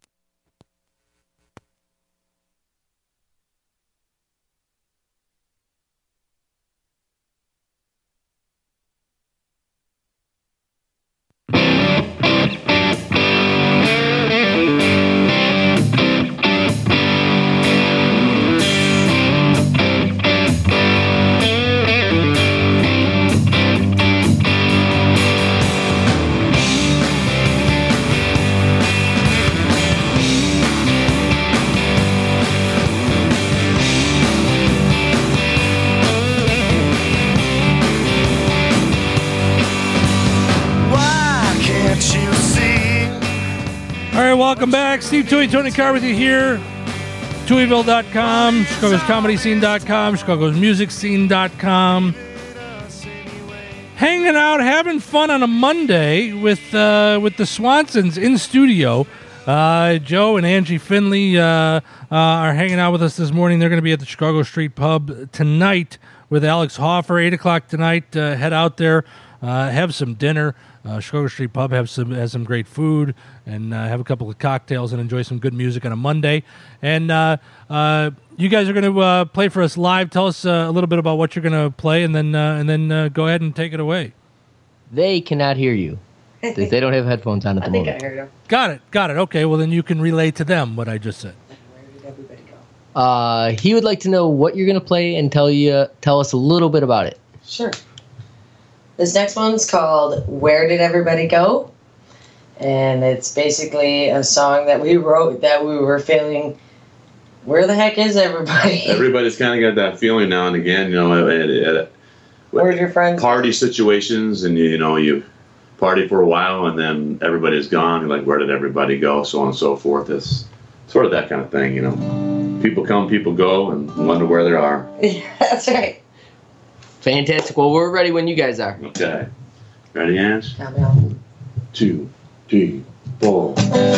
Welcome back. Steve Toohey, Tony Carr with you here. TooheyVille.com, ChicagosComedyScene.com, ChicagosMusicScene.com. Hanging out, having fun on a Monday with the Swansons in studio. Joe and Angie Finley are hanging out with us this morning. They're going to be at the Chicago Street Pub tonight with Alex Hoffer, 8 o'clock tonight. Head out there, have some dinner. Chicago Street Pub has some great food, and have a couple of cocktails and enjoy some good music on a Monday. And you guys are going to play for us live. Tell us a little bit about what you're going to play, and then go ahead and take it away. They cannot hear you. They don't have headphones on at the moment. I think I heard him. Got it. Okay, well then you can relay to them what I just said. Where did everybody go? He would like to know what you're going to play and tell us a little bit about it. Sure. This next one's called Where Did Everybody Go? And it's basically a song that we wrote that we were feeling, where the heck is everybody? Everybody's kind of got that feeling now and again, you know, at Where's your friends? party situations, and you party for a while and then everybody's gone. You're like, where did everybody go? So on and so forth. It's sort of that kind of thing, you know. People come, people go, and wonder where they are. Yeah, that's right. Fantastic. Well, we're ready when you guys are. Okay. Ready, Ash? Count me off. 2, 3, 4.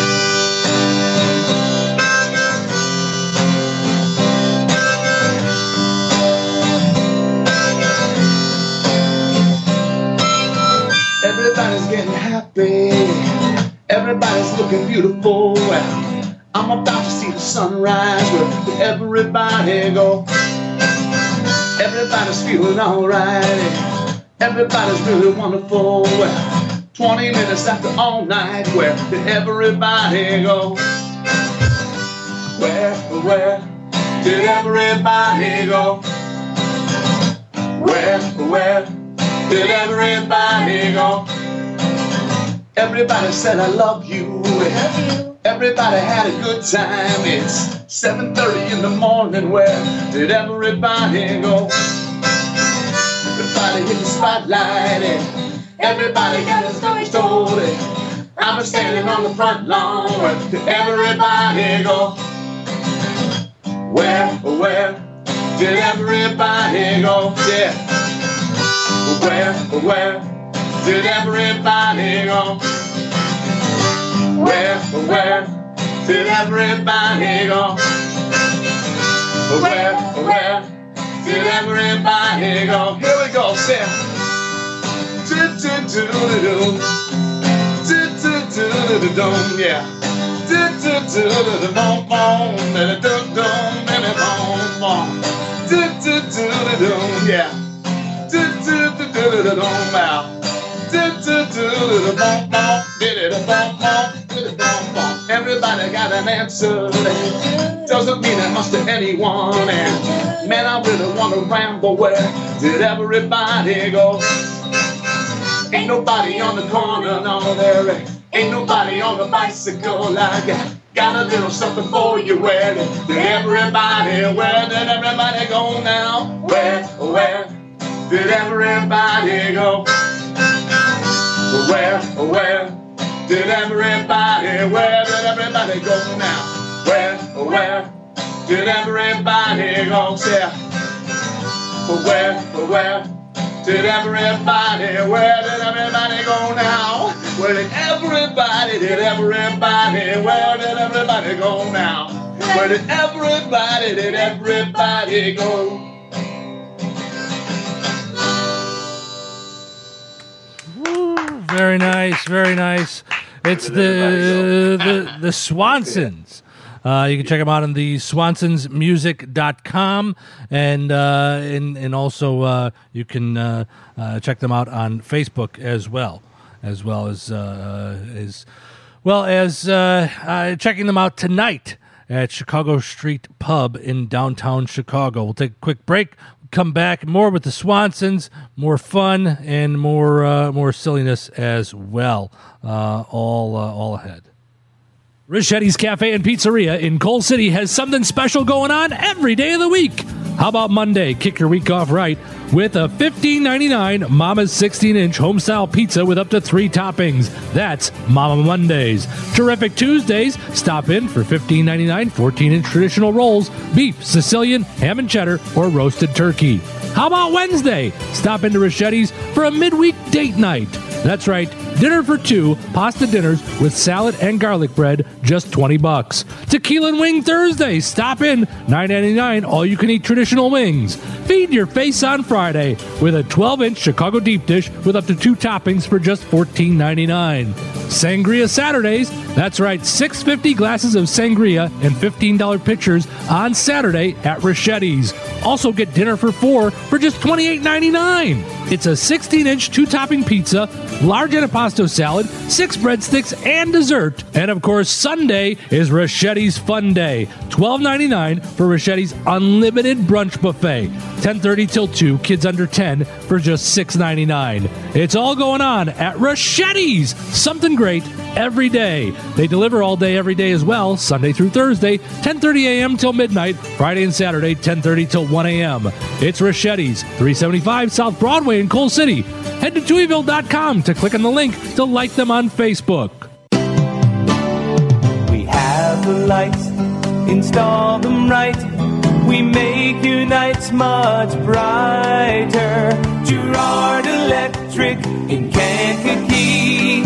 Everybody's getting happy. Everybody's looking beautiful. I'm about to see the sunrise. Where did everybody go? Everybody's feeling alright. Everybody's really wonderful. 20 minutes after all night. Where did everybody go? Where did everybody go? Where did everybody go? Everybody said I love you. Everybody had a good time. It's 7:30 in the morning. Where did everybody go? Everybody hit the spotlight and everybody got a story told. I'm standing on the front lawn. Where did everybody go? Where did everybody go? Yeah. Where did everybody go? Where did everybody go? Where did everybody go? Here we go, Sam. Do-do-do-do-do. Do-do-do-do-do-do, yeah. Do-do-do-do-do-do-do-do, do-do-do-do-do-do, yeah. Everybody got an answer. Doesn't mean it must to anyone. And man, I really want to ramble. Where did everybody go? Ain't nobody on the corner, no, there ain't nobody on the bicycle. I got a little something for you. Where did everybody go now? Where did everybody go? Where did everybody go now? Where did everybody go? Yeah. Where did everybody go now? Where did everybody go now? Where did everybody go? Very nice, very nice. It's the Swansons. You can check them out on the swansonsmusic.com, and also you can check them out on Facebook as well as checking them out tonight at Chicago Street Pub in downtown Chicago. We'll take a quick break. Come back more with the Swansons, more fun and more silliness as well. All ahead. Richetti's Cafe and Pizzeria in Coal City has something special going on every day of the week. How about Monday? Kick your week off right with a $15.99 Mama's 16-inch home-style pizza with up to 3 toppings. That's Mama Mondays. Terrific Tuesdays. Stop in for $15.99 14-inch traditional rolls, beef, Sicilian, ham and cheddar, or roasted turkey. How about Wednesday? Stop into Richetti's for a midweek date night. That's right, dinner for 2, pasta dinners with salad and garlic bread, just $20. Tequila and Wing Thursday. Stop in, $9.99, all-you-can-eat traditional wings. Feed your face on Friday with a 12-inch Chicago deep dish with up to 2 toppings for just $14.99. Sangria Saturdays. That's right, $6.50 glasses of sangria and $15 pitchers on Saturday at Richetti's. Also get dinner for 4 for just $28.99. It's a 16-inch 2-topping pizza, large antipasto salad, 6 breadsticks, and dessert. And of course, Sunday is Richetti's Fun Day. $12.99 for Richetti's unlimited brunch buffet. 10:30 till 2, kids under 10 for just $6.99. It's all going on at Richetti's. Something great every day. They deliver all day, every day as well, Sunday through Thursday, 10:30 a.m. till midnight, Friday and Saturday, 10:30 till 1 a.m. It's Richetti's, 375 South Broadway in Coal City. Head to TuiVille.com to click on the link to like them on Facebook. We have the lights, install them right. We make your nights much brighter. Girard Electric in Kankakee.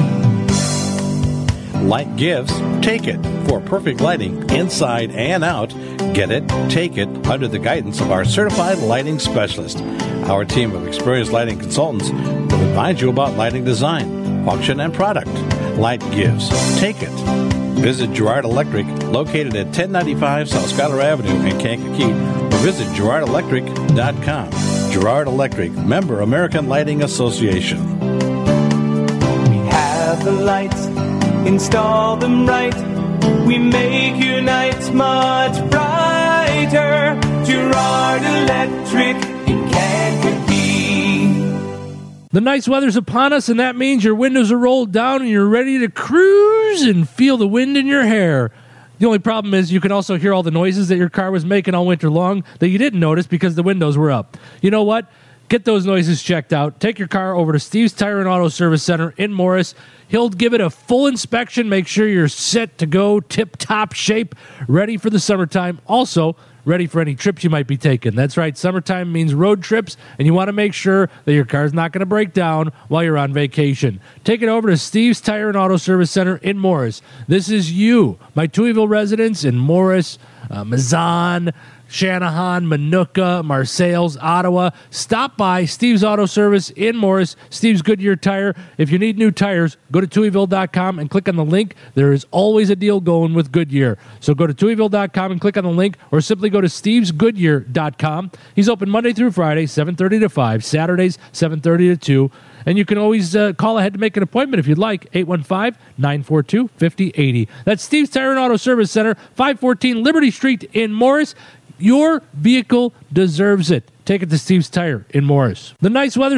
Light gifts, take it. For perfect lighting, inside and out, get it, take it, under the guidance of our certified lighting specialist. Our team of experienced lighting consultants will advise you about lighting design, function, and product. Light gifts, take it. Visit Girard Electric, located at 1095 South Schuyler Avenue in Kankakee, or visit GirardElectric.com. Girard Electric, member American Lighting Association. We have the lights, install them right. We make your nights much brighter. Girard Electric in Kankakee. The nice weather's upon us, and that means your windows are rolled down and you're ready to cruise and feel the wind in your hair. The only problem is you can also hear all the noises that your car was making all winter long that you didn't notice because the windows were up. You know what? Get those noises checked out. Take your car over to Steve's Tire and Auto Service Center in Morris. He'll give it a full inspection, make sure you're set to go, tip-top shape, ready for the summertime. Also, ready for any trips you might be taking. That's right, summertime means road trips, and you want to make sure that your car's not going to break down while you're on vacation. Take it over to Steve's Tire and Auto Service Center in Morris. This is you, my Tuiville residents in Morris, Mazan, Shanahan, Manuka, Marseilles, Ottawa. Stop by Steve's Auto Service in Morris, Steve's Goodyear Tire. If you need new tires, go to TuiVille.com and click on the link. There is always a deal going with Goodyear. So go to TuiVille.com and click on the link, or simply go to StevesGoodyear.com. He's open Monday through Friday, 7:30 to 5, Saturdays, 7:30 to 2. And you can always call ahead to make an appointment if you'd like, 815-942-5080. That's Steve's Tire and Auto Service Center, 514 Liberty Street in Morris. Your vehicle deserves it. Take it to Steve's Tire in Morris. The nice weather.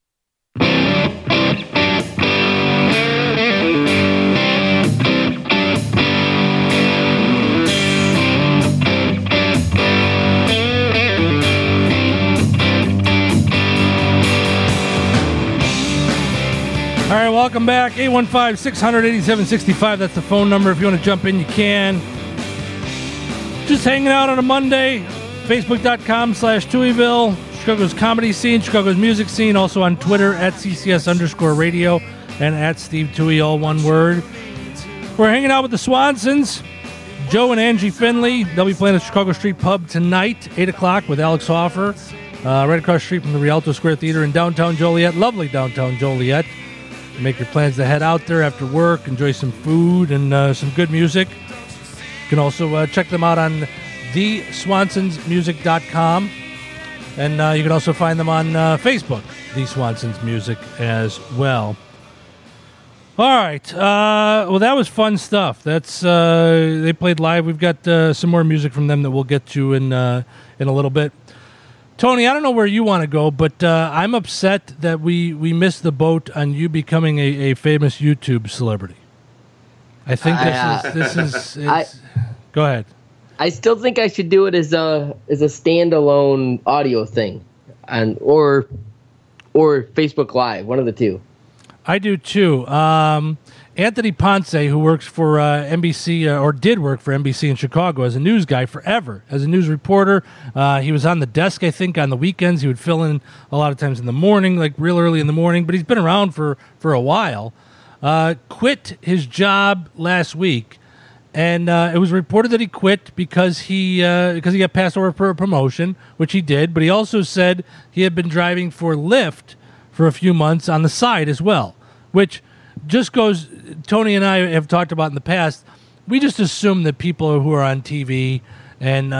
All right, welcome back. 815-600-8765. That's the phone number. If you want to jump in, you can. Just hanging out on a Monday. Facebook.com/Tuiville. Chicago's comedy scene, Chicago's music scene. Also on Twitter at CCS_radio and at Steve Tui, all one word. We're hanging out with the Swansons. Joe and Angie Finley. They'll be playing at Chicago Street Pub tonight, 8 o'clock with Alex Hoffer. Right across the street from the Rialto Square Theater in downtown Joliet. Lovely downtown Joliet. Make your plans to head out there after work, enjoy some food and some good music. You can also check them out on theswansonsmusic.com. And you can also find them on Facebook, The Swansons Music, as well. All right. Well, that was fun stuff. That's they played live. We've got some more music from them that we'll get to in a little bit. Tony, I don't know where you want to go, but I'm upset that we missed the boat on you becoming a famous YouTube celebrity. I think this is. Go ahead. I still think I should do it as a standalone audio thing, or Facebook Live, one of the two. I do too. Anthony Ponce, who works for NBC or did work for NBC in Chicago as a news guy forever, as a news reporter. He was on the desk, I think, on the weekends. He would fill in a lot of times in the morning, like real early in the morning. But he's been around for a while. Quit his job last week, and it was reported that he quit because he got passed over for a promotion, which he did. But he also said he had been driving for Lyft for a few months on the side as well, which just goes. Tony and I have talked about in the past. We just assume that people who are on TV and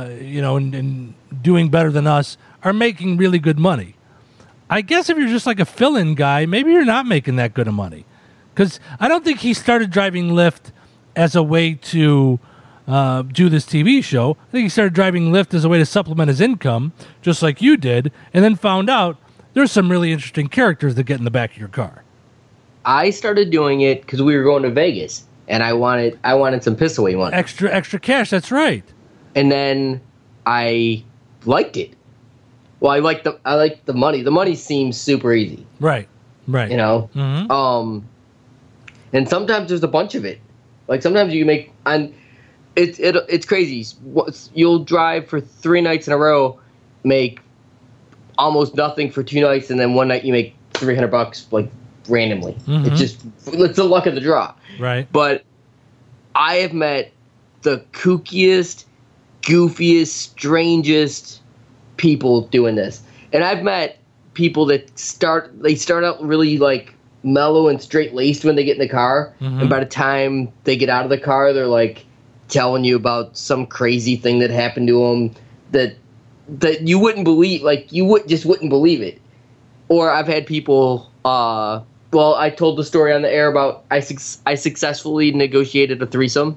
and doing better than us are making really good money. I guess if you're just like a fill-in guy, maybe you're not making that good of money. Because I don't think he started driving Lyft as a way to do this TV show. I think he started driving Lyft as a way to supplement his income, just like you did, and then found out there's some really interesting characters that get in the back of your car. I started doing it because we were going to Vegas, and I wanted some piss away money. Extra cash, that's right. And then I liked it. Well, I liked the money. The money seems super easy. Right. You know? Mm-hmm. And sometimes there's a bunch of it. Like sometimes you make, and it's crazy. You'll drive for 3 nights in a row, make almost nothing for 2 nights, and then one night you make $300 like randomly. Mm-hmm. It's the luck of the draw. Right. But I have met the kookiest, goofiest, strangest people doing this. And I've met people that start out really like mellow and straight-laced when they get in the car, and by the time they get out of the car, they're like telling you about some crazy thing that happened to them that you wouldn't believe. Like you wouldn't believe it. Or I've had people. Well, I told the story on the air about I successfully negotiated a threesome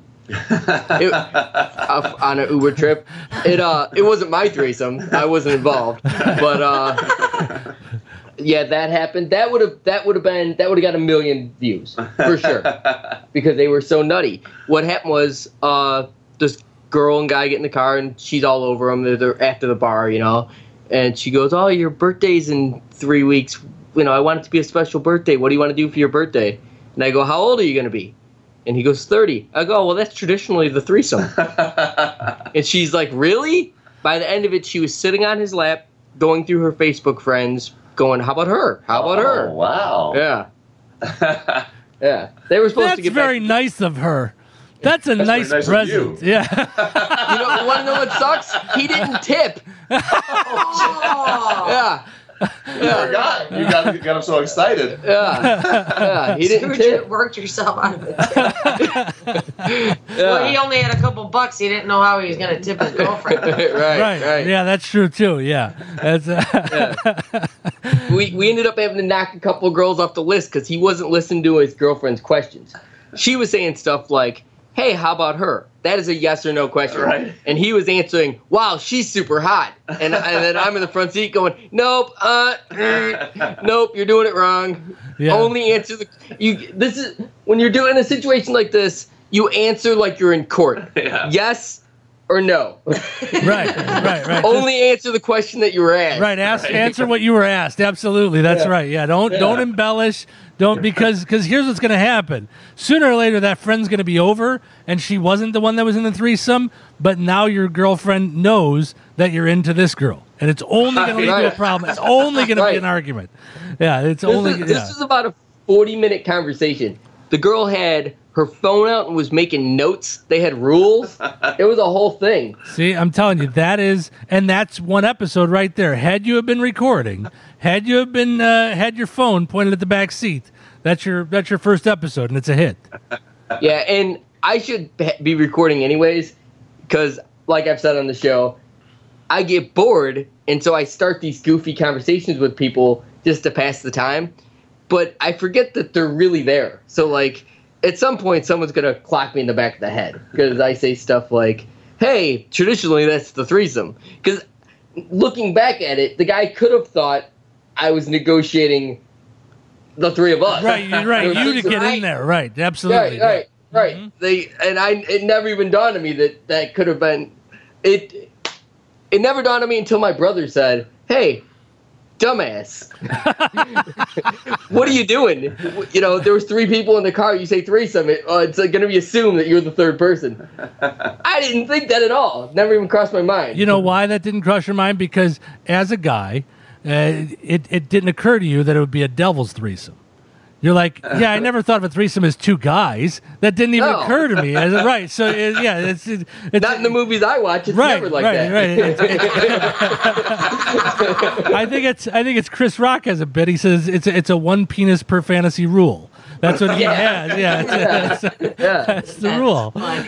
on an Uber trip. It wasn't my threesome. I wasn't involved, but yeah, that happened. That would have got 1 million views for sure because they were so nutty. What happened was this girl and guy get in the car and she's all over them. They're after the bar, and she goes, "Oh, your birthday's in 3 weeks. I want it to be a special birthday. What do you want to do for your birthday?" And I go, "How old are you going to be?" And he goes, 30. I go, "Well, that's traditionally the threesome." And she's like, "Really?" By the end of it, she was sitting on his lap, going through her Facebook friends, going, "How about her? How about her?" Wow. Yeah. Yeah. They were supposed to get That's very back. nice of her. That's a nice very nice of present. you. Yeah. You want to know what sucks? He didn't tip. Yeah. Yeah. You got him so excited. Yeah. He didn't You tip. worked yourself out of it. Well, he only had a couple bucks. He didn't know how he was going to tip his girlfriend. Right. Yeah, that's true too. Yeah. That's We ended up having to knock a couple of girls off the list because he wasn't listening to his girlfriend's questions. She was saying stuff like, "Hey, how about her?" That is a yes or no question. Right. And he was answering, "Wow, she's super hot." And then I'm in the front seat going, "Nope, nope, you're doing it wrong." Yeah. Only answer this is when you're doing a situation like this, you answer like you're in court. Yeah. Yes or no. right. Only answer the question that you were asked. Right. Answer what you were asked. Absolutely. That's right. Yeah. Don't embellish. Don't because here's what's going to happen. Sooner or later, that friend's going to be over, and she wasn't the one that was in the threesome. But now your girlfriend knows that you're into this girl, and it's only going to lead to a problem. It's only going to be an argument. Yeah. This is about a 40-minute conversation. The girl had her phone out and was making notes. They had rules. It was a whole thing. See, I'm telling you, that's one episode right there. Had you have been recording, had you have been had your phone pointed at the back seat, that's your first episode, and it's a hit. Yeah, and I should be recording anyways, because like I've said on the show, I get bored, and so I start these goofy conversations with people just to pass the time. But I forget that they're really there. So, like, at some point, someone's going to clock me in the back of the head because I say stuff like, "Hey, traditionally, that's the threesome." Because looking back at it, the guy could have thought I was negotiating the three of us. Right. You to get in there. Right. Absolutely. Right. Right. Mm-hmm. It never even dawned on me that could have been it. It never dawned on me until my brother said, "Hey, dumbass, what are you doing? You know, there was 3 people in the car. You say threesome. It's going to be assumed that you're the third person." I didn't think that at all. Never even crossed my mind. You know why that didn't cross your mind? Because as a guy, it didn't occur to you that it would be a devil's threesome. You're like, yeah, I never thought of a threesome as 2 guys. That didn't even occur to me. Right. So, it's not in the movies I watch. It's never like that. Right. I think it's Chris Rock has a bit. He says it's a 1 penis per fantasy rule. That's what he has. Yeah, that's the rule.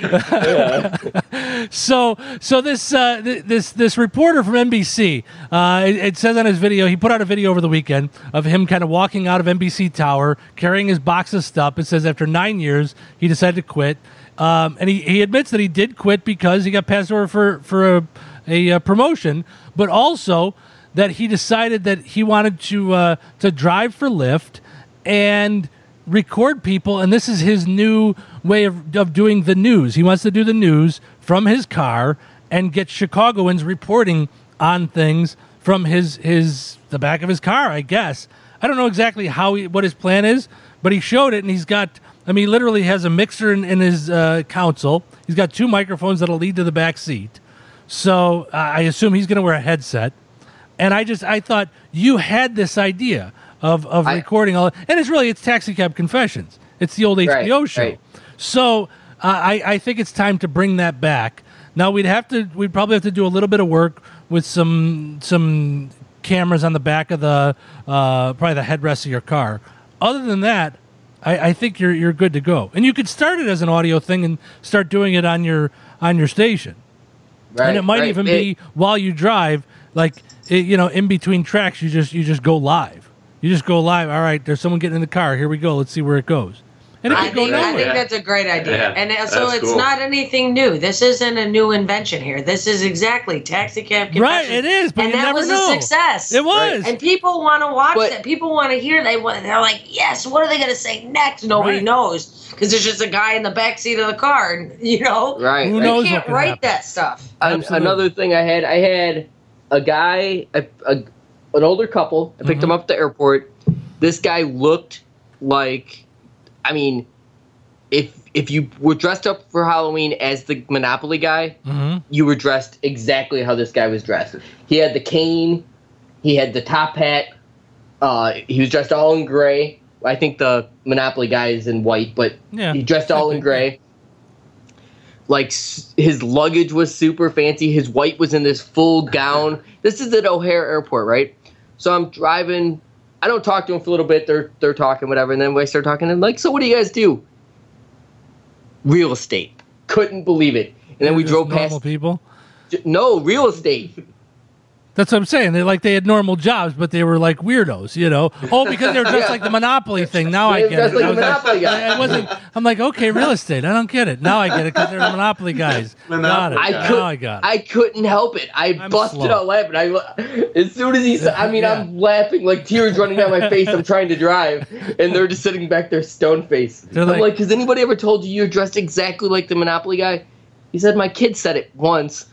So this reporter from NBC, it says on his video, he put out a video over the weekend of him kind of walking out of NBC Tower, carrying his box of stuff. It says after 9 years, he decided to quit. And he admits that he did quit because he got passed over for a promotion, but also that he decided that he wanted to drive for Lyft and record people, and this is his new way of doing the news. He wants to do the news from his car and get Chicagoans reporting on things from the back of his car, I guess. I don't know exactly what his plan is, but he showed it, and he literally has a mixer in his console. He's got 2 microphones that'll lead to the back seat. So I assume he's going to wear a headset. And I thought you had this idea of recording all, and it's Taxi Cab Confessions. It's the old HBO show. Right. So I think it's time to bring that back. Now we'd probably have to do a little bit of work with some cameras on the back of the probably the headrest of your car. Other than that, I think you're good to go. And you could start it as an audio thing and start doing it on your station. Right, and it might even be while you drive, like in between tracks, you just go live. You just go live. All right, there's someone getting in the car. Here we go. Let's see where it goes. And I think that's a great idea. Yeah, and so it's cool. Not anything new. This isn't a new invention here. This is exactly Taxi Cab Confessions. Right, it is. But and that was a success. It was. And people want to watch that. People want to hear. They're like, yes. What are they going to say next? Nobody knows because there's just a guy in the back seat of the car. And, right. Who knows? You can't write that stuff. Another thing I had a guy, an older couple. I picked them up at the airport. This guy looked like, if you were dressed up for Halloween as the Monopoly guy, you were dressed exactly how this guy was dressed. He had the cane, he had the top hat, he was dressed all in gray. I think the Monopoly guy is in white, but he dressed all in gray. Like, his luggage was super fancy. His wife was in this full gown. This is at O'Hare Airport, right? So I'm driving. I don't talk to him for a little bit. They're talking, whatever. And then when I start talking, I'm like, so what do you guys do? Real estate. Couldn't believe it. And then we drove past. Normal people? No, real estate. That's what I'm saying. They had normal jobs, but they were like weirdos, Oh, because they were dressed like the Monopoly thing. Now I get it. Like the Monopoly guy. I'm like, okay, real estate. I don't get it. Now I get it because they're the Monopoly guys. Got it. I got it. I couldn't help it. I'm busted out laughing. As soon as he said, I'm laughing, like tears running down my face. I'm trying to drive, and they're just sitting back there stone faced. I'm like, has anybody ever told you you're dressed exactly like the Monopoly guy? He said, my kid said it once.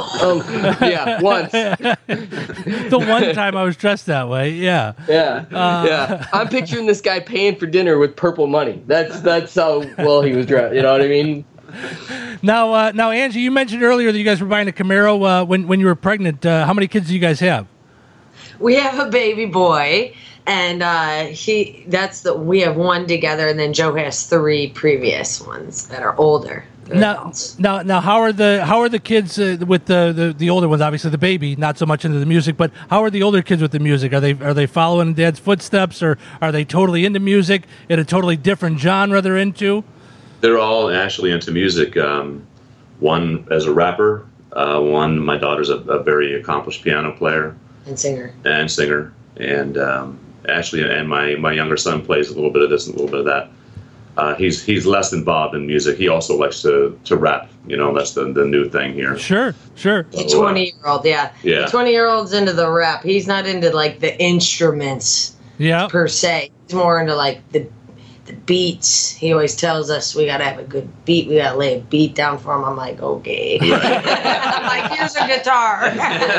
Once. The one time I was dressed that way, yeah. Yeah. I'm picturing this guy paying for dinner with purple money. That's how well he was dressed. You know what I mean? Now, Angie, you mentioned earlier that you guys were buying a Camaro when you were pregnant. How many kids do you guys have? We have a baby boy, and we have one together, and then Joe has 3 previous ones that are older. Now, how are the kids with the older ones? Obviously, the baby not so much into the music, but how are the older kids with the music? Are they following in Dad's footsteps, or are they totally into music in a totally different genre they're into? They're all actually into music. One as a rapper. My daughter's a very accomplished piano player and singer. And Ashley and my younger son plays a little bit of this and a little bit of that. He's less involved in music. He also likes to rap. That's the new thing here. Sure. The 20-year-old, yeah. The 20-year-old's into the rap. He's not into like the instruments, per se. He's more into like the beats. He always tells us we gotta have a good beat. We gotta lay a beat down for him. I'm like, okay. I'm like, here's a guitar.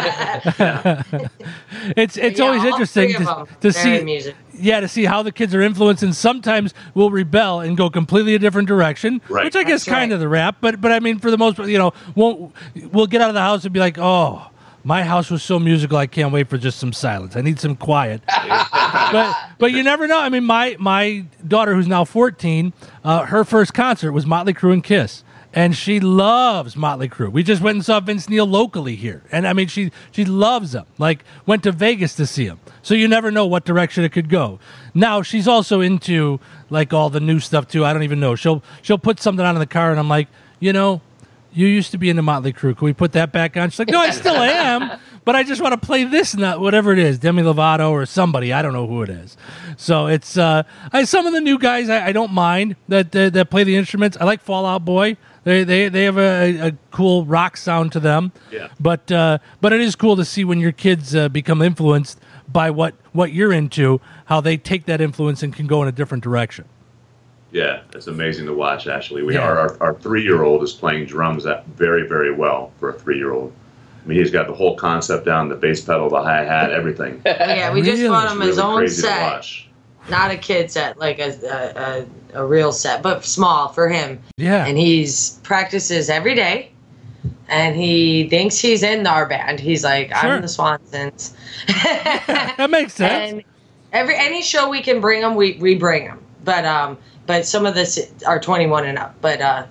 It's Yeah, always all interesting three of them, to very see. music. Yeah, to see how the kids are influenced, and sometimes will rebel and go completely a different direction, Right. which I guess That's right. kind of the rap. But I mean, for the most part, we'll get out of the house and be like, oh, my house was so musical, I can't wait for just some silence. I need some quiet. but you never know. I mean, my daughter, who's now 14, her first concert was Motley Crue and Kiss. And she loves Motley Crue. We just went and saw Vince Neil locally here. And I mean, she loves them. Like, went to Vegas to see him. So you never know what direction it could go. Now, she's also into, like, all the new stuff, too. I don't even know. She'll put something on in the car, and I'm like, you used to be into Motley Crue. Can we put that back on? She's like, no, I still am. But I just want to play this, not whatever it is, Demi Lovato or somebody. I don't know who it is. So it's some of the new guys I don't mind that play the instruments. I like Fall Out Boy. They have a cool rock sound to them. Yeah. But it is cool to see when your kids become influenced by what you're into, how they take that influence and can go in a different direction. Yeah, it's amazing to watch. Actually, Yeah. our 3-year-old is playing drums very, very well for a 3-year-old. I mean, he's got the whole concept down: the bass pedal, the hi hat, everything. Yeah, we just Really? bought him his Really own crazy to set. watch. Not a kid set, like a real set, but small for him. Yeah. And he's practices every day, and he thinks he's in our band. He's like, Sure. I'm the Swansons. That makes sense. And any show we can bring him, we bring him. But some of this are 21 and up. But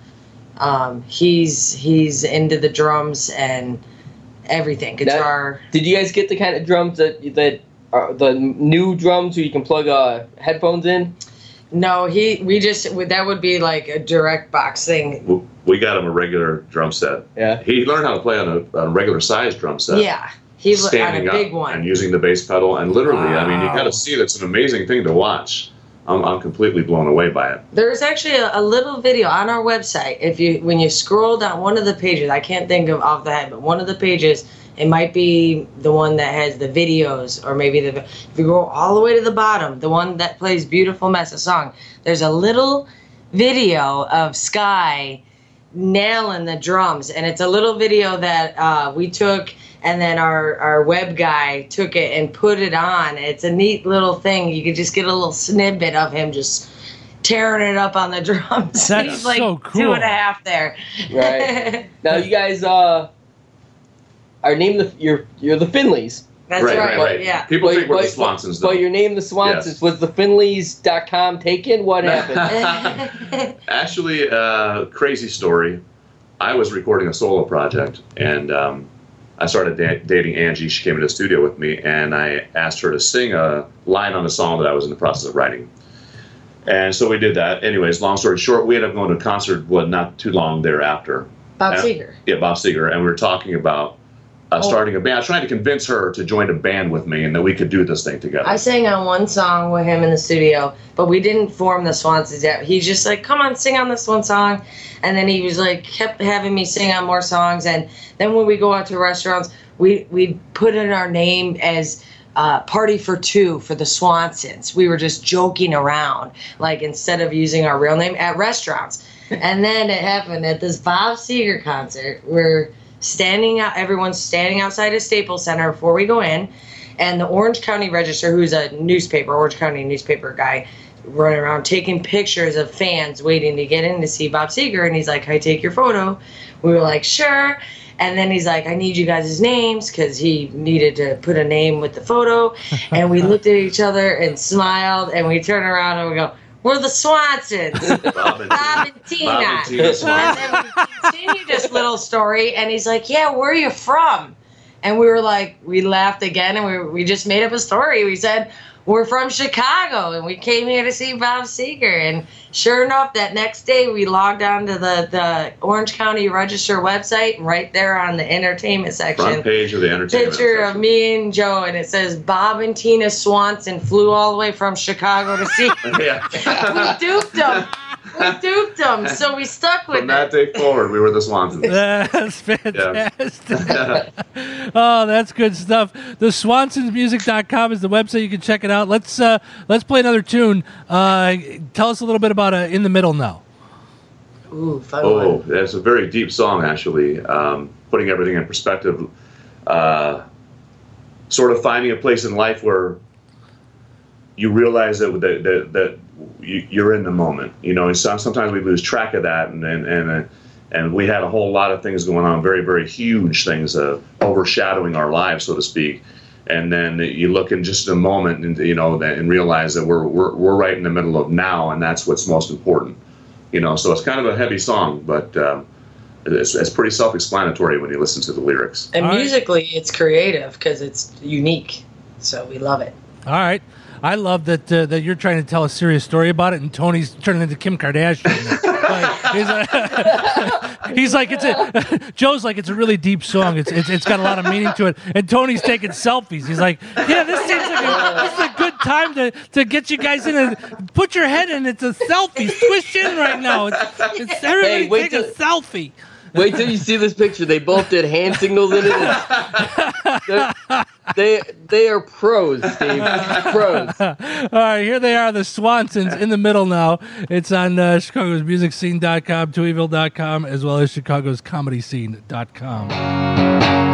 he's into the drums and everything, guitar. Did you guys get the kind of drums that are the new drums where you can plug headphones in? No, that would be like a direct box thing. We got him a regular drum set. Yeah. He learned how to play on a regular sized drum set. Yeah, he's on standing a big up one. and using the bass pedal, and literally, I mean, you Wow. got to see that's an amazing thing to watch. I'm completely blown away by it. There's actually a little video on our website. When you scroll down one of the pages, I can't think of off the head, but one of the pages, it might be the one that has the videos, or maybe if you go all the way to the bottom, the one that plays Beautiful Mess, a song, there's a little video of Sky nailing the drums, and it's a little video that we took, and then our web guy took it and put it on. It's a neat little thing. You could just get a little snippet of him just tearing it up on the drums. That's He's like so cool. 2.5 there. Right. Now you guys are named you're the Finleys. That's right. Yeah. People think we're the But- Swansons, though. But your name, the Swansons, Yes. was the Finleys.com taken? What happened? Actually, crazy story. I was recording a solo project, and I started dating Angie. She came into the studio with me, and I asked her to sing a line on a song that I was in the process of writing. And so we did that. Anyways, long story short, we ended up going to a concert not too long thereafter. Bob Seger. Yeah, Bob Seger. And we were talking about starting a band. I was trying to convince her to join a band with me and that we could do this thing together. I sang on one song with him in the studio, but we didn't form the Swansons yet. He's just like, come on, sing on this one song. And then he was like, kept having me sing on more songs. And then when we go out to restaurants, we put in our name as Party for Two for the Swansons. We were just joking around, like instead of using our real name at restaurants. And then it happened at this Bob Seger concert where everyone's standing outside of Staples Center before we go in, and the Orange County Register, who's a Orange County newspaper guy, running around taking pictures of fans waiting to get in to see Bob Seger, and he's like, "Can I take your photo?" We were like, "Sure." And then he's like, "I need you guys' names," because he needed to put a name with the photo. And we looked at each other and smiled, and we turned around and we go, "We're the Swansons." Bob and Tina. Bob and Tina. And then we continued this little story, and he's like, "Yeah, where are you from?" And we were like, we laughed again, and we just made up a story. We said, "We're from Chicago, and we came here to see Bob Seger." And sure enough, that next day, we logged on to the Orange County Register website, and right there on the entertainment section, Front page of the entertainment picture section. of me and Joe, and it says, "Bob and Tina Swanson flew all the way from Chicago to see." Yeah. We duped them. duped them, so we stuck with From that it. day forward, we were the Swansons. That's fantastic. Oh, that's good stuff. The SwansonsMusic.com is the website. You can check it out. Let's play another tune. Tell us a little bit about In the Middle Now. Ooh, fun Oh, one. it's a very deep song, actually. Putting everything in perspective. Sort of finding a place in life where you realize that you're in the moment. You know, and sometimes we lose track of that, and we had a whole lot of things going on, very, very huge things overshadowing our lives, so to speak. And then you look in just a moment, and and realize that we're right in the middle of now, and that's what's most important. You know, so it's kind of a heavy song, but it's pretty self-explanatory when you listen to the lyrics. And musically, it's creative because it's unique. So we love it. All right. I love that that you're trying to tell a serious story about it, and Tony's turning into Kim Kardashian. He's like, Joe's like, it's a really deep song. It's got a lot of meaning to it. And Tony's taking selfies. He's like, yeah, this seems like this is a good time to get you guys in and put your head in. It's a selfie. Squish in right now. It's everybody take a selfie. Wait till you see this picture. They both did hand signals in it. They are pros, Steve. Pros. All right, here they are, the Swansons, In the Middle Now. It's on ChicagosMusicScene.com, TwoEvil.com, as well as ChicagosComedyScene.com.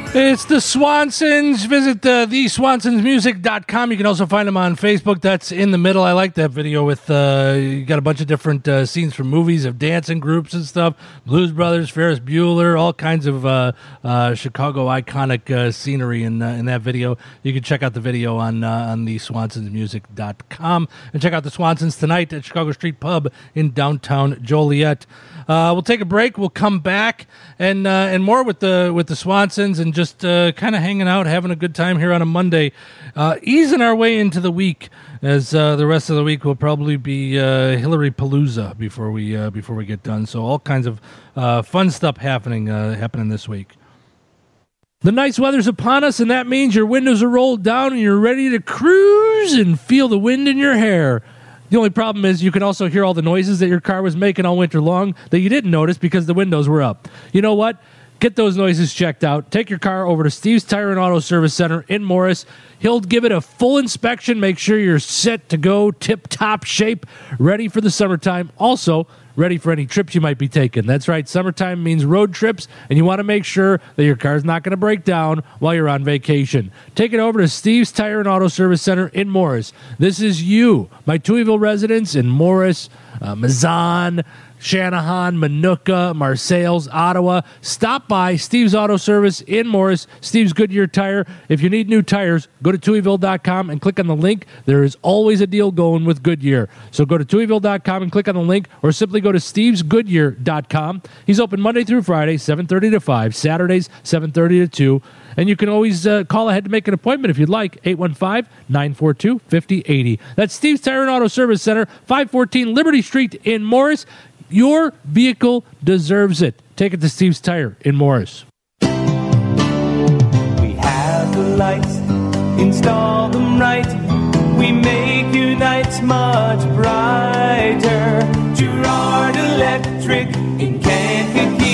It's the Swansons. Visit theswansonsmusic.com. You can also find them on Facebook. That's in the middle. I like that video with you got a bunch of different scenes from movies of dancing groups and stuff. Blues Brothers, Ferris Bueller, all kinds of Chicago iconic scenery in that video. You can check out the video on theswansonsmusic.com and check out the Swansons tonight at Chicago Street Pub in downtown Joliet. We'll take a break. We'll come back and more with the Swansons and just kind of hanging out, having a good time here on a Monday, easing our way into the week. As the rest of the week will probably be Hillary Palooza before we get done. So all kinds of fun stuff happening this week. The nice weather's upon us, and that means your windows are rolled down and you're ready to cruise and feel the wind in your hair. The only problem is you can also hear all the noises that your car was making all winter long that you didn't notice because the windows were up. You know what? Get those noises checked out. Take your car over to Steve's Tire and Auto Service Center in Morris. He'll give it a full inspection, make sure you're set to go, tip-top shape, ready for the summertime. Also, ready for any trips you might be taking. That's right, summertime means road trips, and you want to make sure that your car's not going to break down while you're on vacation. Take it over to Steve's Tire and Auto Service Center in Morris. This is you, my Tuiville residents in Morris, Mazan, Shanahan, Manuka, Marseilles, Ottawa. Stop by Steve's Auto Service in Morris, Steve's Goodyear Tire. If you need new tires, go to Tuiville.com and click on the link. There is always a deal going with Goodyear. So go to Tuiville.com and click on the link, or simply go to stevesgoodyear.com. He's open Monday through Friday, 7:30 to 5, Saturdays, 7:30 to 2. And you can always call ahead to make an appointment if you'd like, 815-942-5080. That's Steve's Tire and Auto Service Center, 514 Liberty Street in Morris. Your vehicle deserves it. Take it to Steve's Tire in Morris. We have the lights, install them right. We make your nights much brighter. Girard Electric in Kankakee.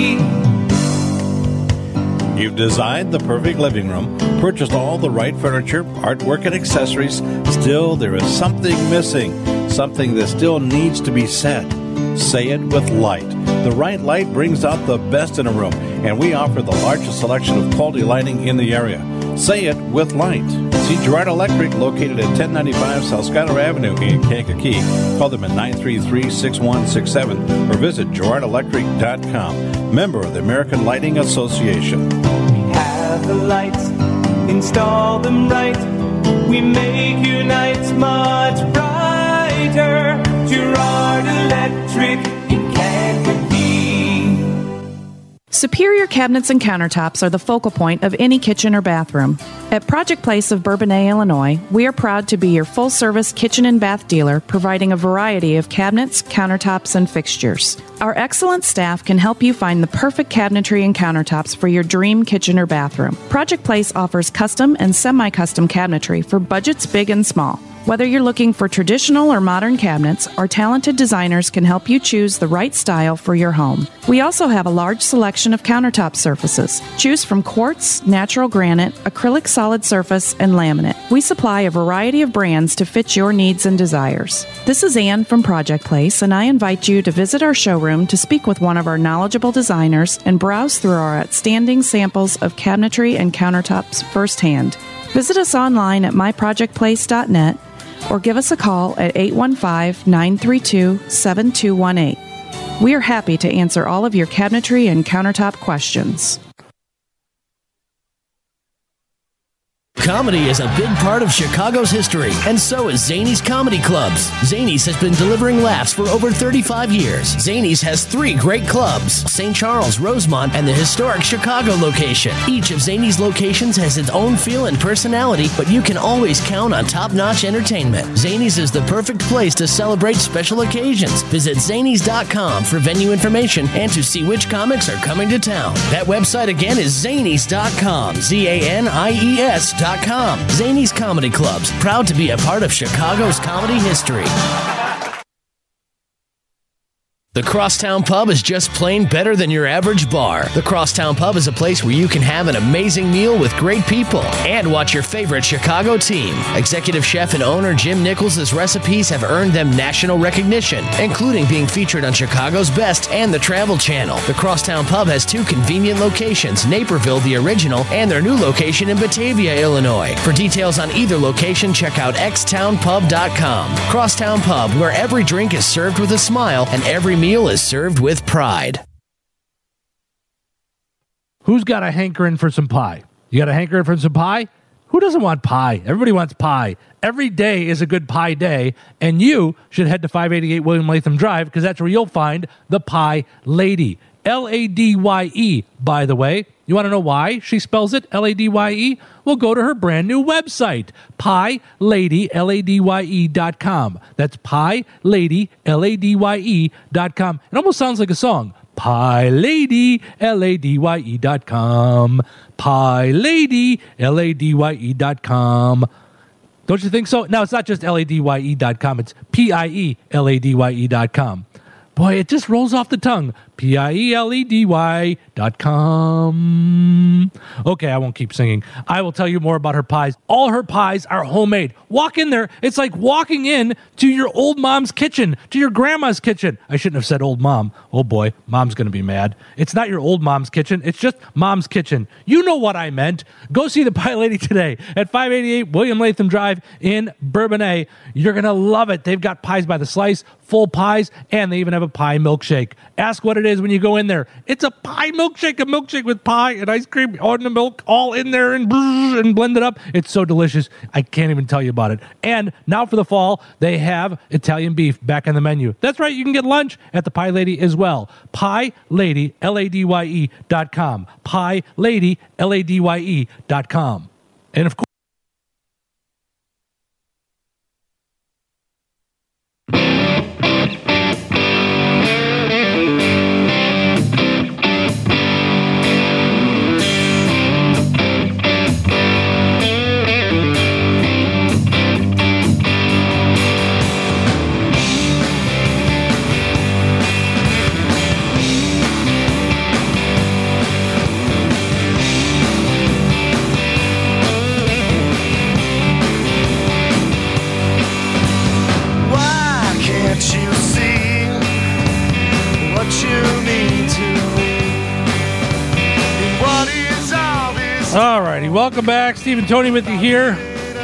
You've designed the perfect living room, purchased all the right furniture, artwork, and accessories. Still, there is something missing, something that still needs to be said. Say it with light. The right light brings out the best in a room, and we offer the largest selection of quality lighting in the area. Say it with light. See Girard Electric, located at 1095 South Schuyler Avenue in Kankakee. Call them at 933-6167 or visit GirardElectric.com. Member of the American Lighting Association. We have the lights, install them right. We make your nights much brighter. Girard Electric in Kankakee. Superior cabinets and countertops are the focal point of any kitchen or bathroom. At Project Place of Bourbonnais, Illinois, we are proud to be your full-service kitchen and bath dealer, providing a variety of cabinets, countertops, and fixtures. Our excellent staff can help you find the perfect cabinetry and countertops for your dream kitchen or bathroom. Project Place offers custom and semi-custom cabinetry for budgets big and small. Whether you're looking for traditional or modern cabinets, our talented designers can help you choose the right style for your home. We also have a large selection of countertop surfaces. Choose from quartz, natural granite, acrylic solid surface, and laminate. We supply a variety of brands to fit your needs and desires. This is Ann from Project Place, and I invite you to visit our showroom to speak with one of our knowledgeable designers and browse through our outstanding samples of cabinetry and countertops firsthand. Visit us online at myprojectplace.net or give us a call at 815-932-7218. We are happy to answer all of your cabinetry and countertop questions. Comedy is a big part of Chicago's history, and so is Zany's Comedy Clubs. Zany's has been delivering laughs for over 35 years. Zany's has 3 great clubs: St. Charles, Rosemont, and the historic Chicago location. Each of Zany's locations has its own feel and personality, but you can always count on top-notch entertainment. Zany's is the perfect place to celebrate special occasions. Visit Zany's.com for venue information and to see which comics are coming to town. That website again is Zany's.com, Zanies.com. Zany's Comedy Clubs, proud to be a part of Chicago's comedy history. The Crosstown Pub is just plain better than your average bar. The Crosstown Pub is a place where you can have an amazing meal with great people and watch your favorite Chicago team. Executive chef and owner Jim Nichols' recipes have earned them national recognition, including being featured on Chicago's Best and the Travel Channel. The Crosstown Pub has 2 convenient locations, Naperville, the original, and their new location in Batavia, Illinois. For details on either location, check out xtownpub.com. Crosstown Pub, where every drink is served with a smile and every meal is served with pride. Who's got a hankering for some pie? You got a hankering for some pie? Who doesn't want pie? Everybody wants pie. Every day is a good pie day, and you should head to 588 William Latham Drive because that's where you'll find the Pie Lady. Ladye, by the way. You want to know why she spells it Ladye? Well, go to her brand new website, PieLadyLadye.com. That's PieLadyLadye.com. It almost sounds like a song. PieLadyLadye.com. PieLadyLadye.com. Don't you think so? Now, it's not just LADYE.com. It's PieLadye.com. Boy, it just rolls off the tongue. PieLady.com. Okay, I won't keep singing. I will tell you more about her pies. All her pies are homemade. Walk in there. It's like walking in to your old mom's kitchen, to your grandma's kitchen. I shouldn't have said old mom. Oh boy, mom's going to be mad. It's not your old mom's kitchen. It's just mom's kitchen. You know what I meant. Go see the Pie Lady today at 588 William Latham Drive in Bourbonnais. You're going to love it. They've got pies by the slice, full pies, and they even have a pie milkshake. Ask what it is when you go in there. It's a pie milkshake, a milkshake with pie and ice cream on the milk, all in there and blend it up. It's so delicious. I can't even tell you about it. And now for the fall, they have Italian beef back on the menu. That's right. You can get lunch at the Pie Lady as well. PieLady, LADYE.com. PieLady, LADYE.com. And of course, welcome back. Steve and Tony with you here.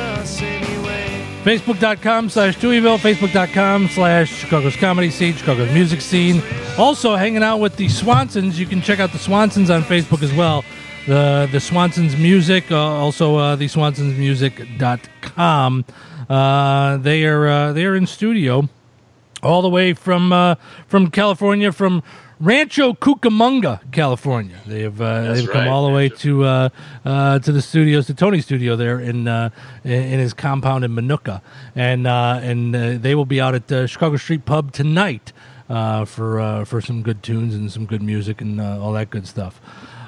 Facebook.com/Deweyville, Facebook.com/Chicago's comedy scene, Chicago's music scene. Also hanging out with the Swansons. You can check out the Swansons on Facebook as well. The Swansons Music, also theswansonsmusic.com. They are in studio all the way from California, from Rancho Cucamonga, California. They've come all the way to the studios, to Tony's studio there in his compound in Minooka, and they will be out at the Chicago Street Pub tonight for some good tunes and some good music and all that good stuff.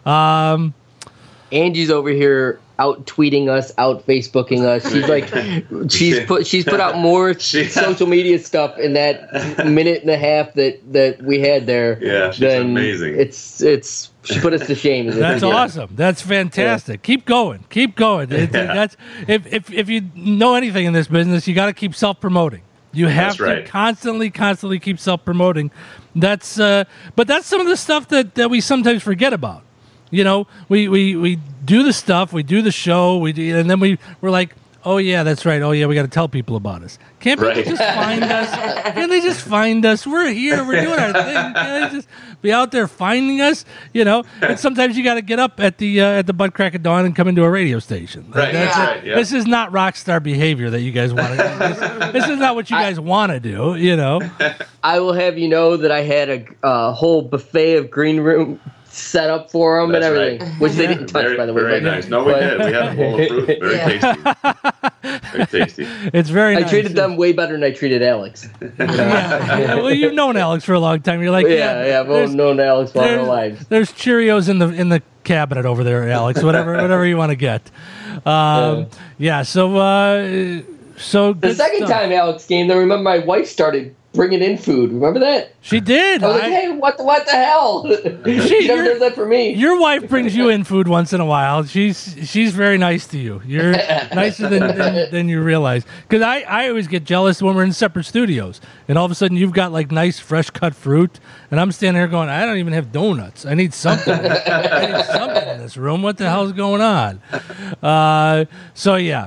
Angie's over here out tweeting us, out Facebooking us. She's like, she's put out more social media stuff in that minute and a half that we had there. Yeah, she's amazing. It's she put us to shame. That's awesome. That's fantastic. Yeah. Keep going. That's if you know anything in this business, you got to keep self-promoting. You have to constantly keep self-promoting. That's but that's some of the stuff that we sometimes forget about. You know, we do the stuff, we do the show, and then we're like, oh yeah, that's right. Oh yeah, we got to tell people about us. Can't people just find us? Can't they just find us? We're here. We're doing our thing. Can't they just be out there finding us? You know, and sometimes you got to get up at the butt crack of dawn and come into a radio station. Right. Yeah. This is not rock star behavior that you guys want to do. This is not what you guys want to do. You know. I will have you know that I had a whole buffet of green room set up for them and everything, which they didn't touch, by the way. Very nice. No, we did. We had a bowl of fruit. Very tasty. Very tasty. It's very nice. I treated them way better than I treated Alex. Yeah. Well, you've known Alex for a long time. You're like, we've known Alex for our lives. There's Cheerios in the cabinet over there, Alex. Whatever you want to get. So the second time Alex came, I remember my wife started bringing in food. Remember that? She did. I was like, hey, what the hell? She never does that for me. Your wife brings you in food once in a while. She's very nice to you. You're nicer than you realize. Because I always get jealous when we're in separate studios, and all of a sudden you've got like nice fresh cut fruit, and I'm standing here going, I don't even have donuts. I need something. I need something in this room. What the hell's going on? So yeah.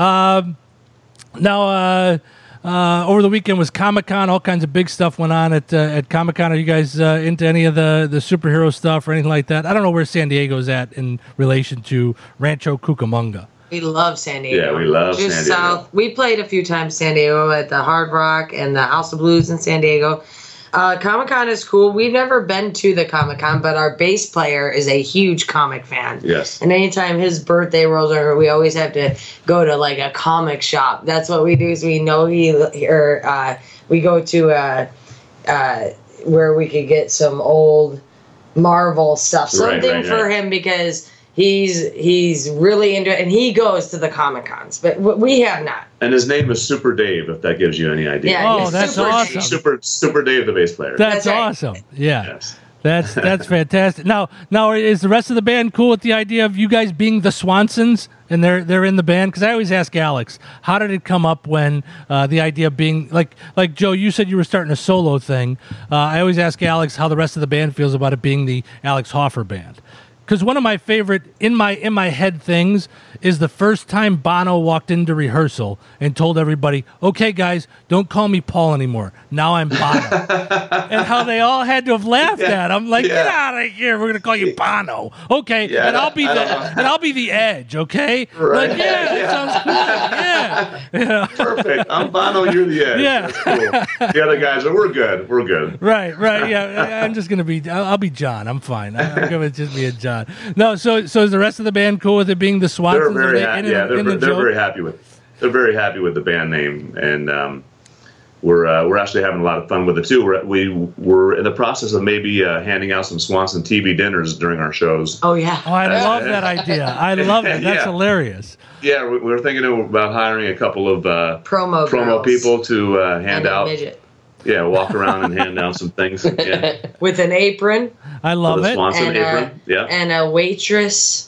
Now. Over the weekend was Comic-Con. All kinds of big stuff went on at Comic-Con. Are you guys into any of the superhero stuff or anything like that? I don't know where San Diego's at in relation to Rancho Cucamonga. We love San Diego. Yeah, we love Just San Diego. south. We played a few times San Diego at the Hard Rock and the House of Blues in San Diego. Comic-Con is cool. We've never been to the Comic-Con, but our bass player is a huge comic fan. Yes. And anytime his birthday rolls around, we always have to go to like a comic shop. That's what we do. Is we know we go to where we could get some old Marvel stuff, something for him because he's really into it, and he goes to the Comic-Cons, but we have not. And his name is Super Dave, if that gives you any idea. Yeah, Oh, that's awesome. Super Dave, the bass player. That's right. awesome. Yeah. Yes. That's fantastic. Now is the rest of the band cool with the idea of you guys being the Swansons and they're in the band? Because I always ask Alex, how did it come up when the idea of being like Joe? You said you were starting a solo thing. I always ask Alex how the rest of the band feels about it being the Alex Hoffer band. Because one of my favorite in my head things is the first time Bono walked into rehearsal and told everybody, "Okay, guys, don't call me Paul anymore. Now I'm Bono." And how they all had to have laughed at him, like, "Get out of here! We're gonna call you Bono, okay?" Yeah, and I'll be the Edge, okay? Right. Like, yeah, that sounds cool. Yeah. Perfect. I'm Bono, you're the Edge. Yeah. That's cool. The other guys are, we're good. We're good. Right. Yeah, I'm just gonna be. I'll be John. I'm fine. I'm gonna just be a John. No, so is the rest of the band cool with it being the Swansons? They're very happy. Yeah, they're very happy with. They're very happy with the band name, and we're actually having a lot of fun with it too. We're in the process of maybe handing out some Swanson TV dinners during our shows. Oh yeah. Oh, I love that idea. I love it. That's hilarious. Yeah, we're thinking about hiring a couple of promo girls. people to hand out. Midget. Yeah, walk around and hand out some things. Yeah. With an apron. I love With a it. Swanson apron. Yeah. And a waitress.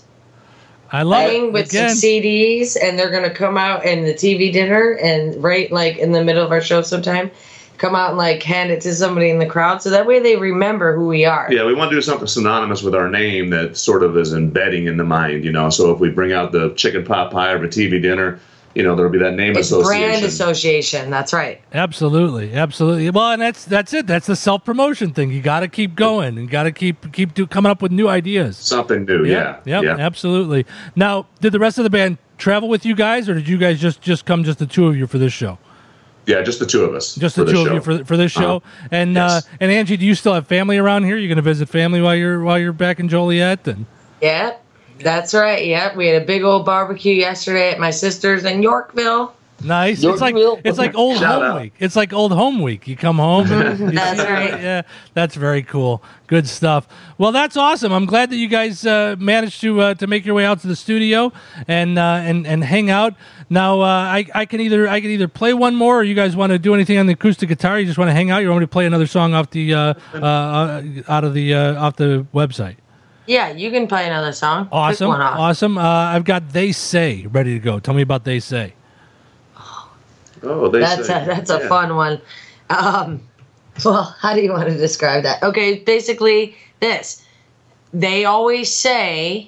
I love Thing it. with Again, some CDs, and they're gonna come out in the TV dinner, and right like in the middle of our show sometime, come out and like hand it to somebody in the crowd, so that way they remember who we are. Yeah, we want to do something synonymous with our name that sort of is embedding in the mind, So if we bring out the chicken pot pie of a TV dinner, there'll be that name It's association. brand association. That's right. absolutely. Well, and that's it. That's the self promotion thing. You got to keep going and got to keep coming up with new ideas. Something new, yeah. Absolutely. Now, did the rest of the band travel with you guys, or did you guys just come just the two of you for this show? Yeah, just the two of us. Just the two of you for this show. And yes. And Angie, do you still have family around here? You're going to visit family while you're back in Joliet? And Yeah, that's right. Yeah, we had a big old barbecue yesterday at my sister's in Yorkville. nice. Yorkville. It's like old Shout home out. week. It's like old home week. You come home. you That's see- right. Yeah, that's very cool. Good stuff. Well, that's awesome. I'm glad that you guys managed to make your way out to the studio and hang out. Now, I can either play one more, or you guys want to do anything on the acoustic guitar. You just want to hang out. You want me to play another song off the off the website. Yeah, you can play another song. Pick Awesome, one off. awesome. I've got "They Say" ready to go. Tell me about "They Say." Oh, That's a fun one. Well, how do you want to describe that? Okay, basically this. They always say,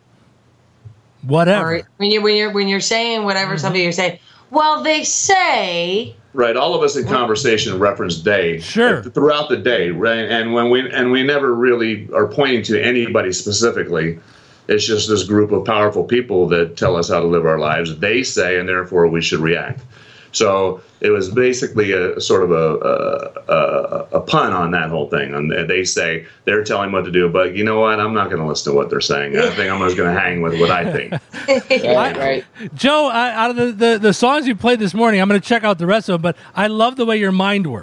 Whatever. or when you're saying whatever something you're saying. Well, they say. Right, all of us in conversation reference they Sure. throughout the day, right? And we never really are pointing to anybody specifically. It's just this group of powerful people that tell us how to live our lives. They say, and therefore we should react. So it was basically a sort of a pun on that whole thing. And they say they're telling what to do, but you know what? I'm not going to listen to what they're saying. I think I'm just going to hang with what I think. Right. Joe, out of the songs you played this morning, I'm going to check out the rest of them, but I love the way your mind works.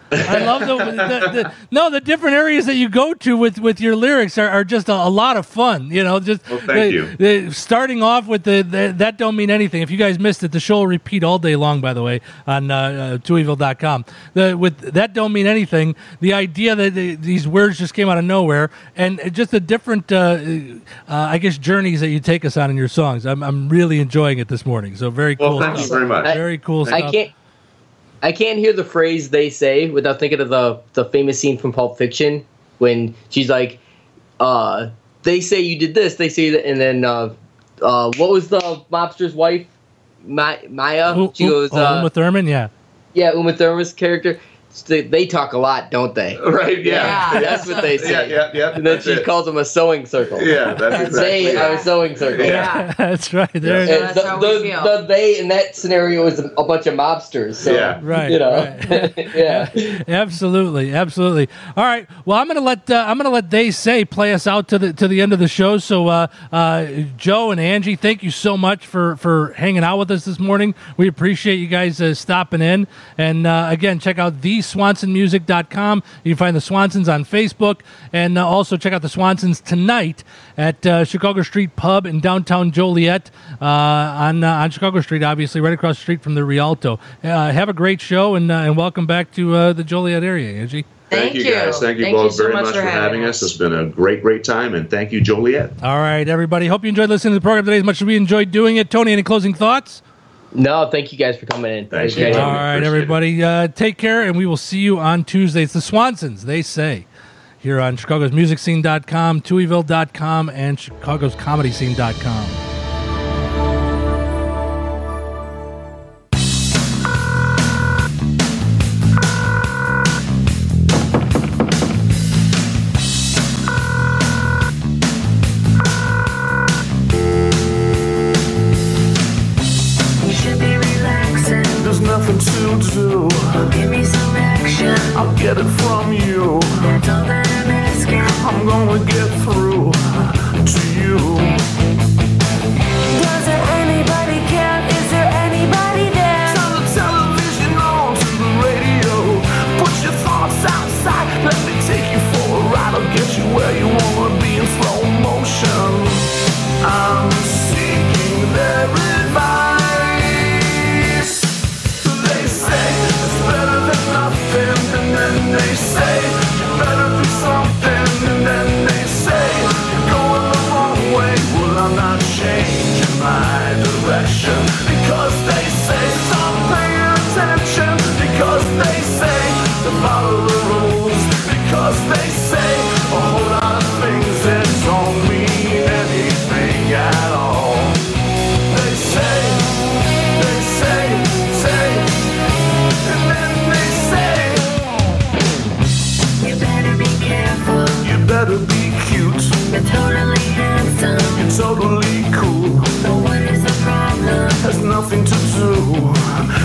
I love the different areas that you go to with your lyrics are just a lot of fun. You know, just thank you. Starting off with the That Don't Mean Anything. If you guys missed it, the show will repeat all day long, by the way, on tooevil.com. With That Don't Mean Anything, the idea that these words just came out of nowhere, and just the different, I guess, journeys that you take us on in your songs. I'm really enjoying it this morning. So very cool. Well, thank you very much. Very cool stuff. I can't hear the phrase "they say" without thinking of the famous scene from Pulp Fiction when she's like, "They say you did this, they say that," and then what was the mobster's wife, Maya? She goes, Uma Thurman, yeah, Uma Thurman's character. They talk a lot, don't they? Right, yeah. That's what they say. Yeah. And then she calls them a sewing circle. Yeah, that's exactly They are a sewing circle. Yeah. That's right. There it is. That's how we feel. The they in that scenario is a bunch of mobsters. So, Right. you know, right. yeah. Absolutely. All right. Well, I'm gonna let They Say play us out to the end of the show. So, Joe and Angie, thank you so much for hanging out with us this morning. We appreciate you guys stopping in. And again, check out theswansonmusic.com. You can find the Swansons on Facebook, and also check out the Swansons tonight at Chicago Street Pub in downtown Joliet on Chicago Street, obviously right across the street from the Rialto. Have a great show, and welcome back to the Joliet area, Angie. Thank you guys. Thank you both very much for having us. It's been a great time, and thank you, Joliet. All right, everybody. Hope you enjoyed listening to the program today as much as we enjoyed doing it. Tony, any closing thoughts? No, thank you guys for coming in. Thank you. All right, everybody. Take care, and we will see you on Tuesday. It's the Swansons, They Say, here on ChicagosMusicScene.com, TwoEvil.com, and ChicagosComedyScene.com. There's nothing to do. Give me some action. I'll get it from you. That's all that I'm asking. I'm gonna get through to you. Does there anybody care? Is there anybody there? Turn the television on to the radio. Put your thoughts outside. Let me take you for a ride. I'll get you where you wanna be in slow motion. I'm seeking their advice. Better than nothing, and then they say you better do something, and then they say you're going the wrong way. Well, I'm not changing my direction because they say stop paying attention, because they say to follow the rules, because they say a whole lot of things that don't mean anything at all. They say, and then they say, you better be careful, you better be cute, you're totally handsome, you're totally cool, but what is the problem? Has nothing to do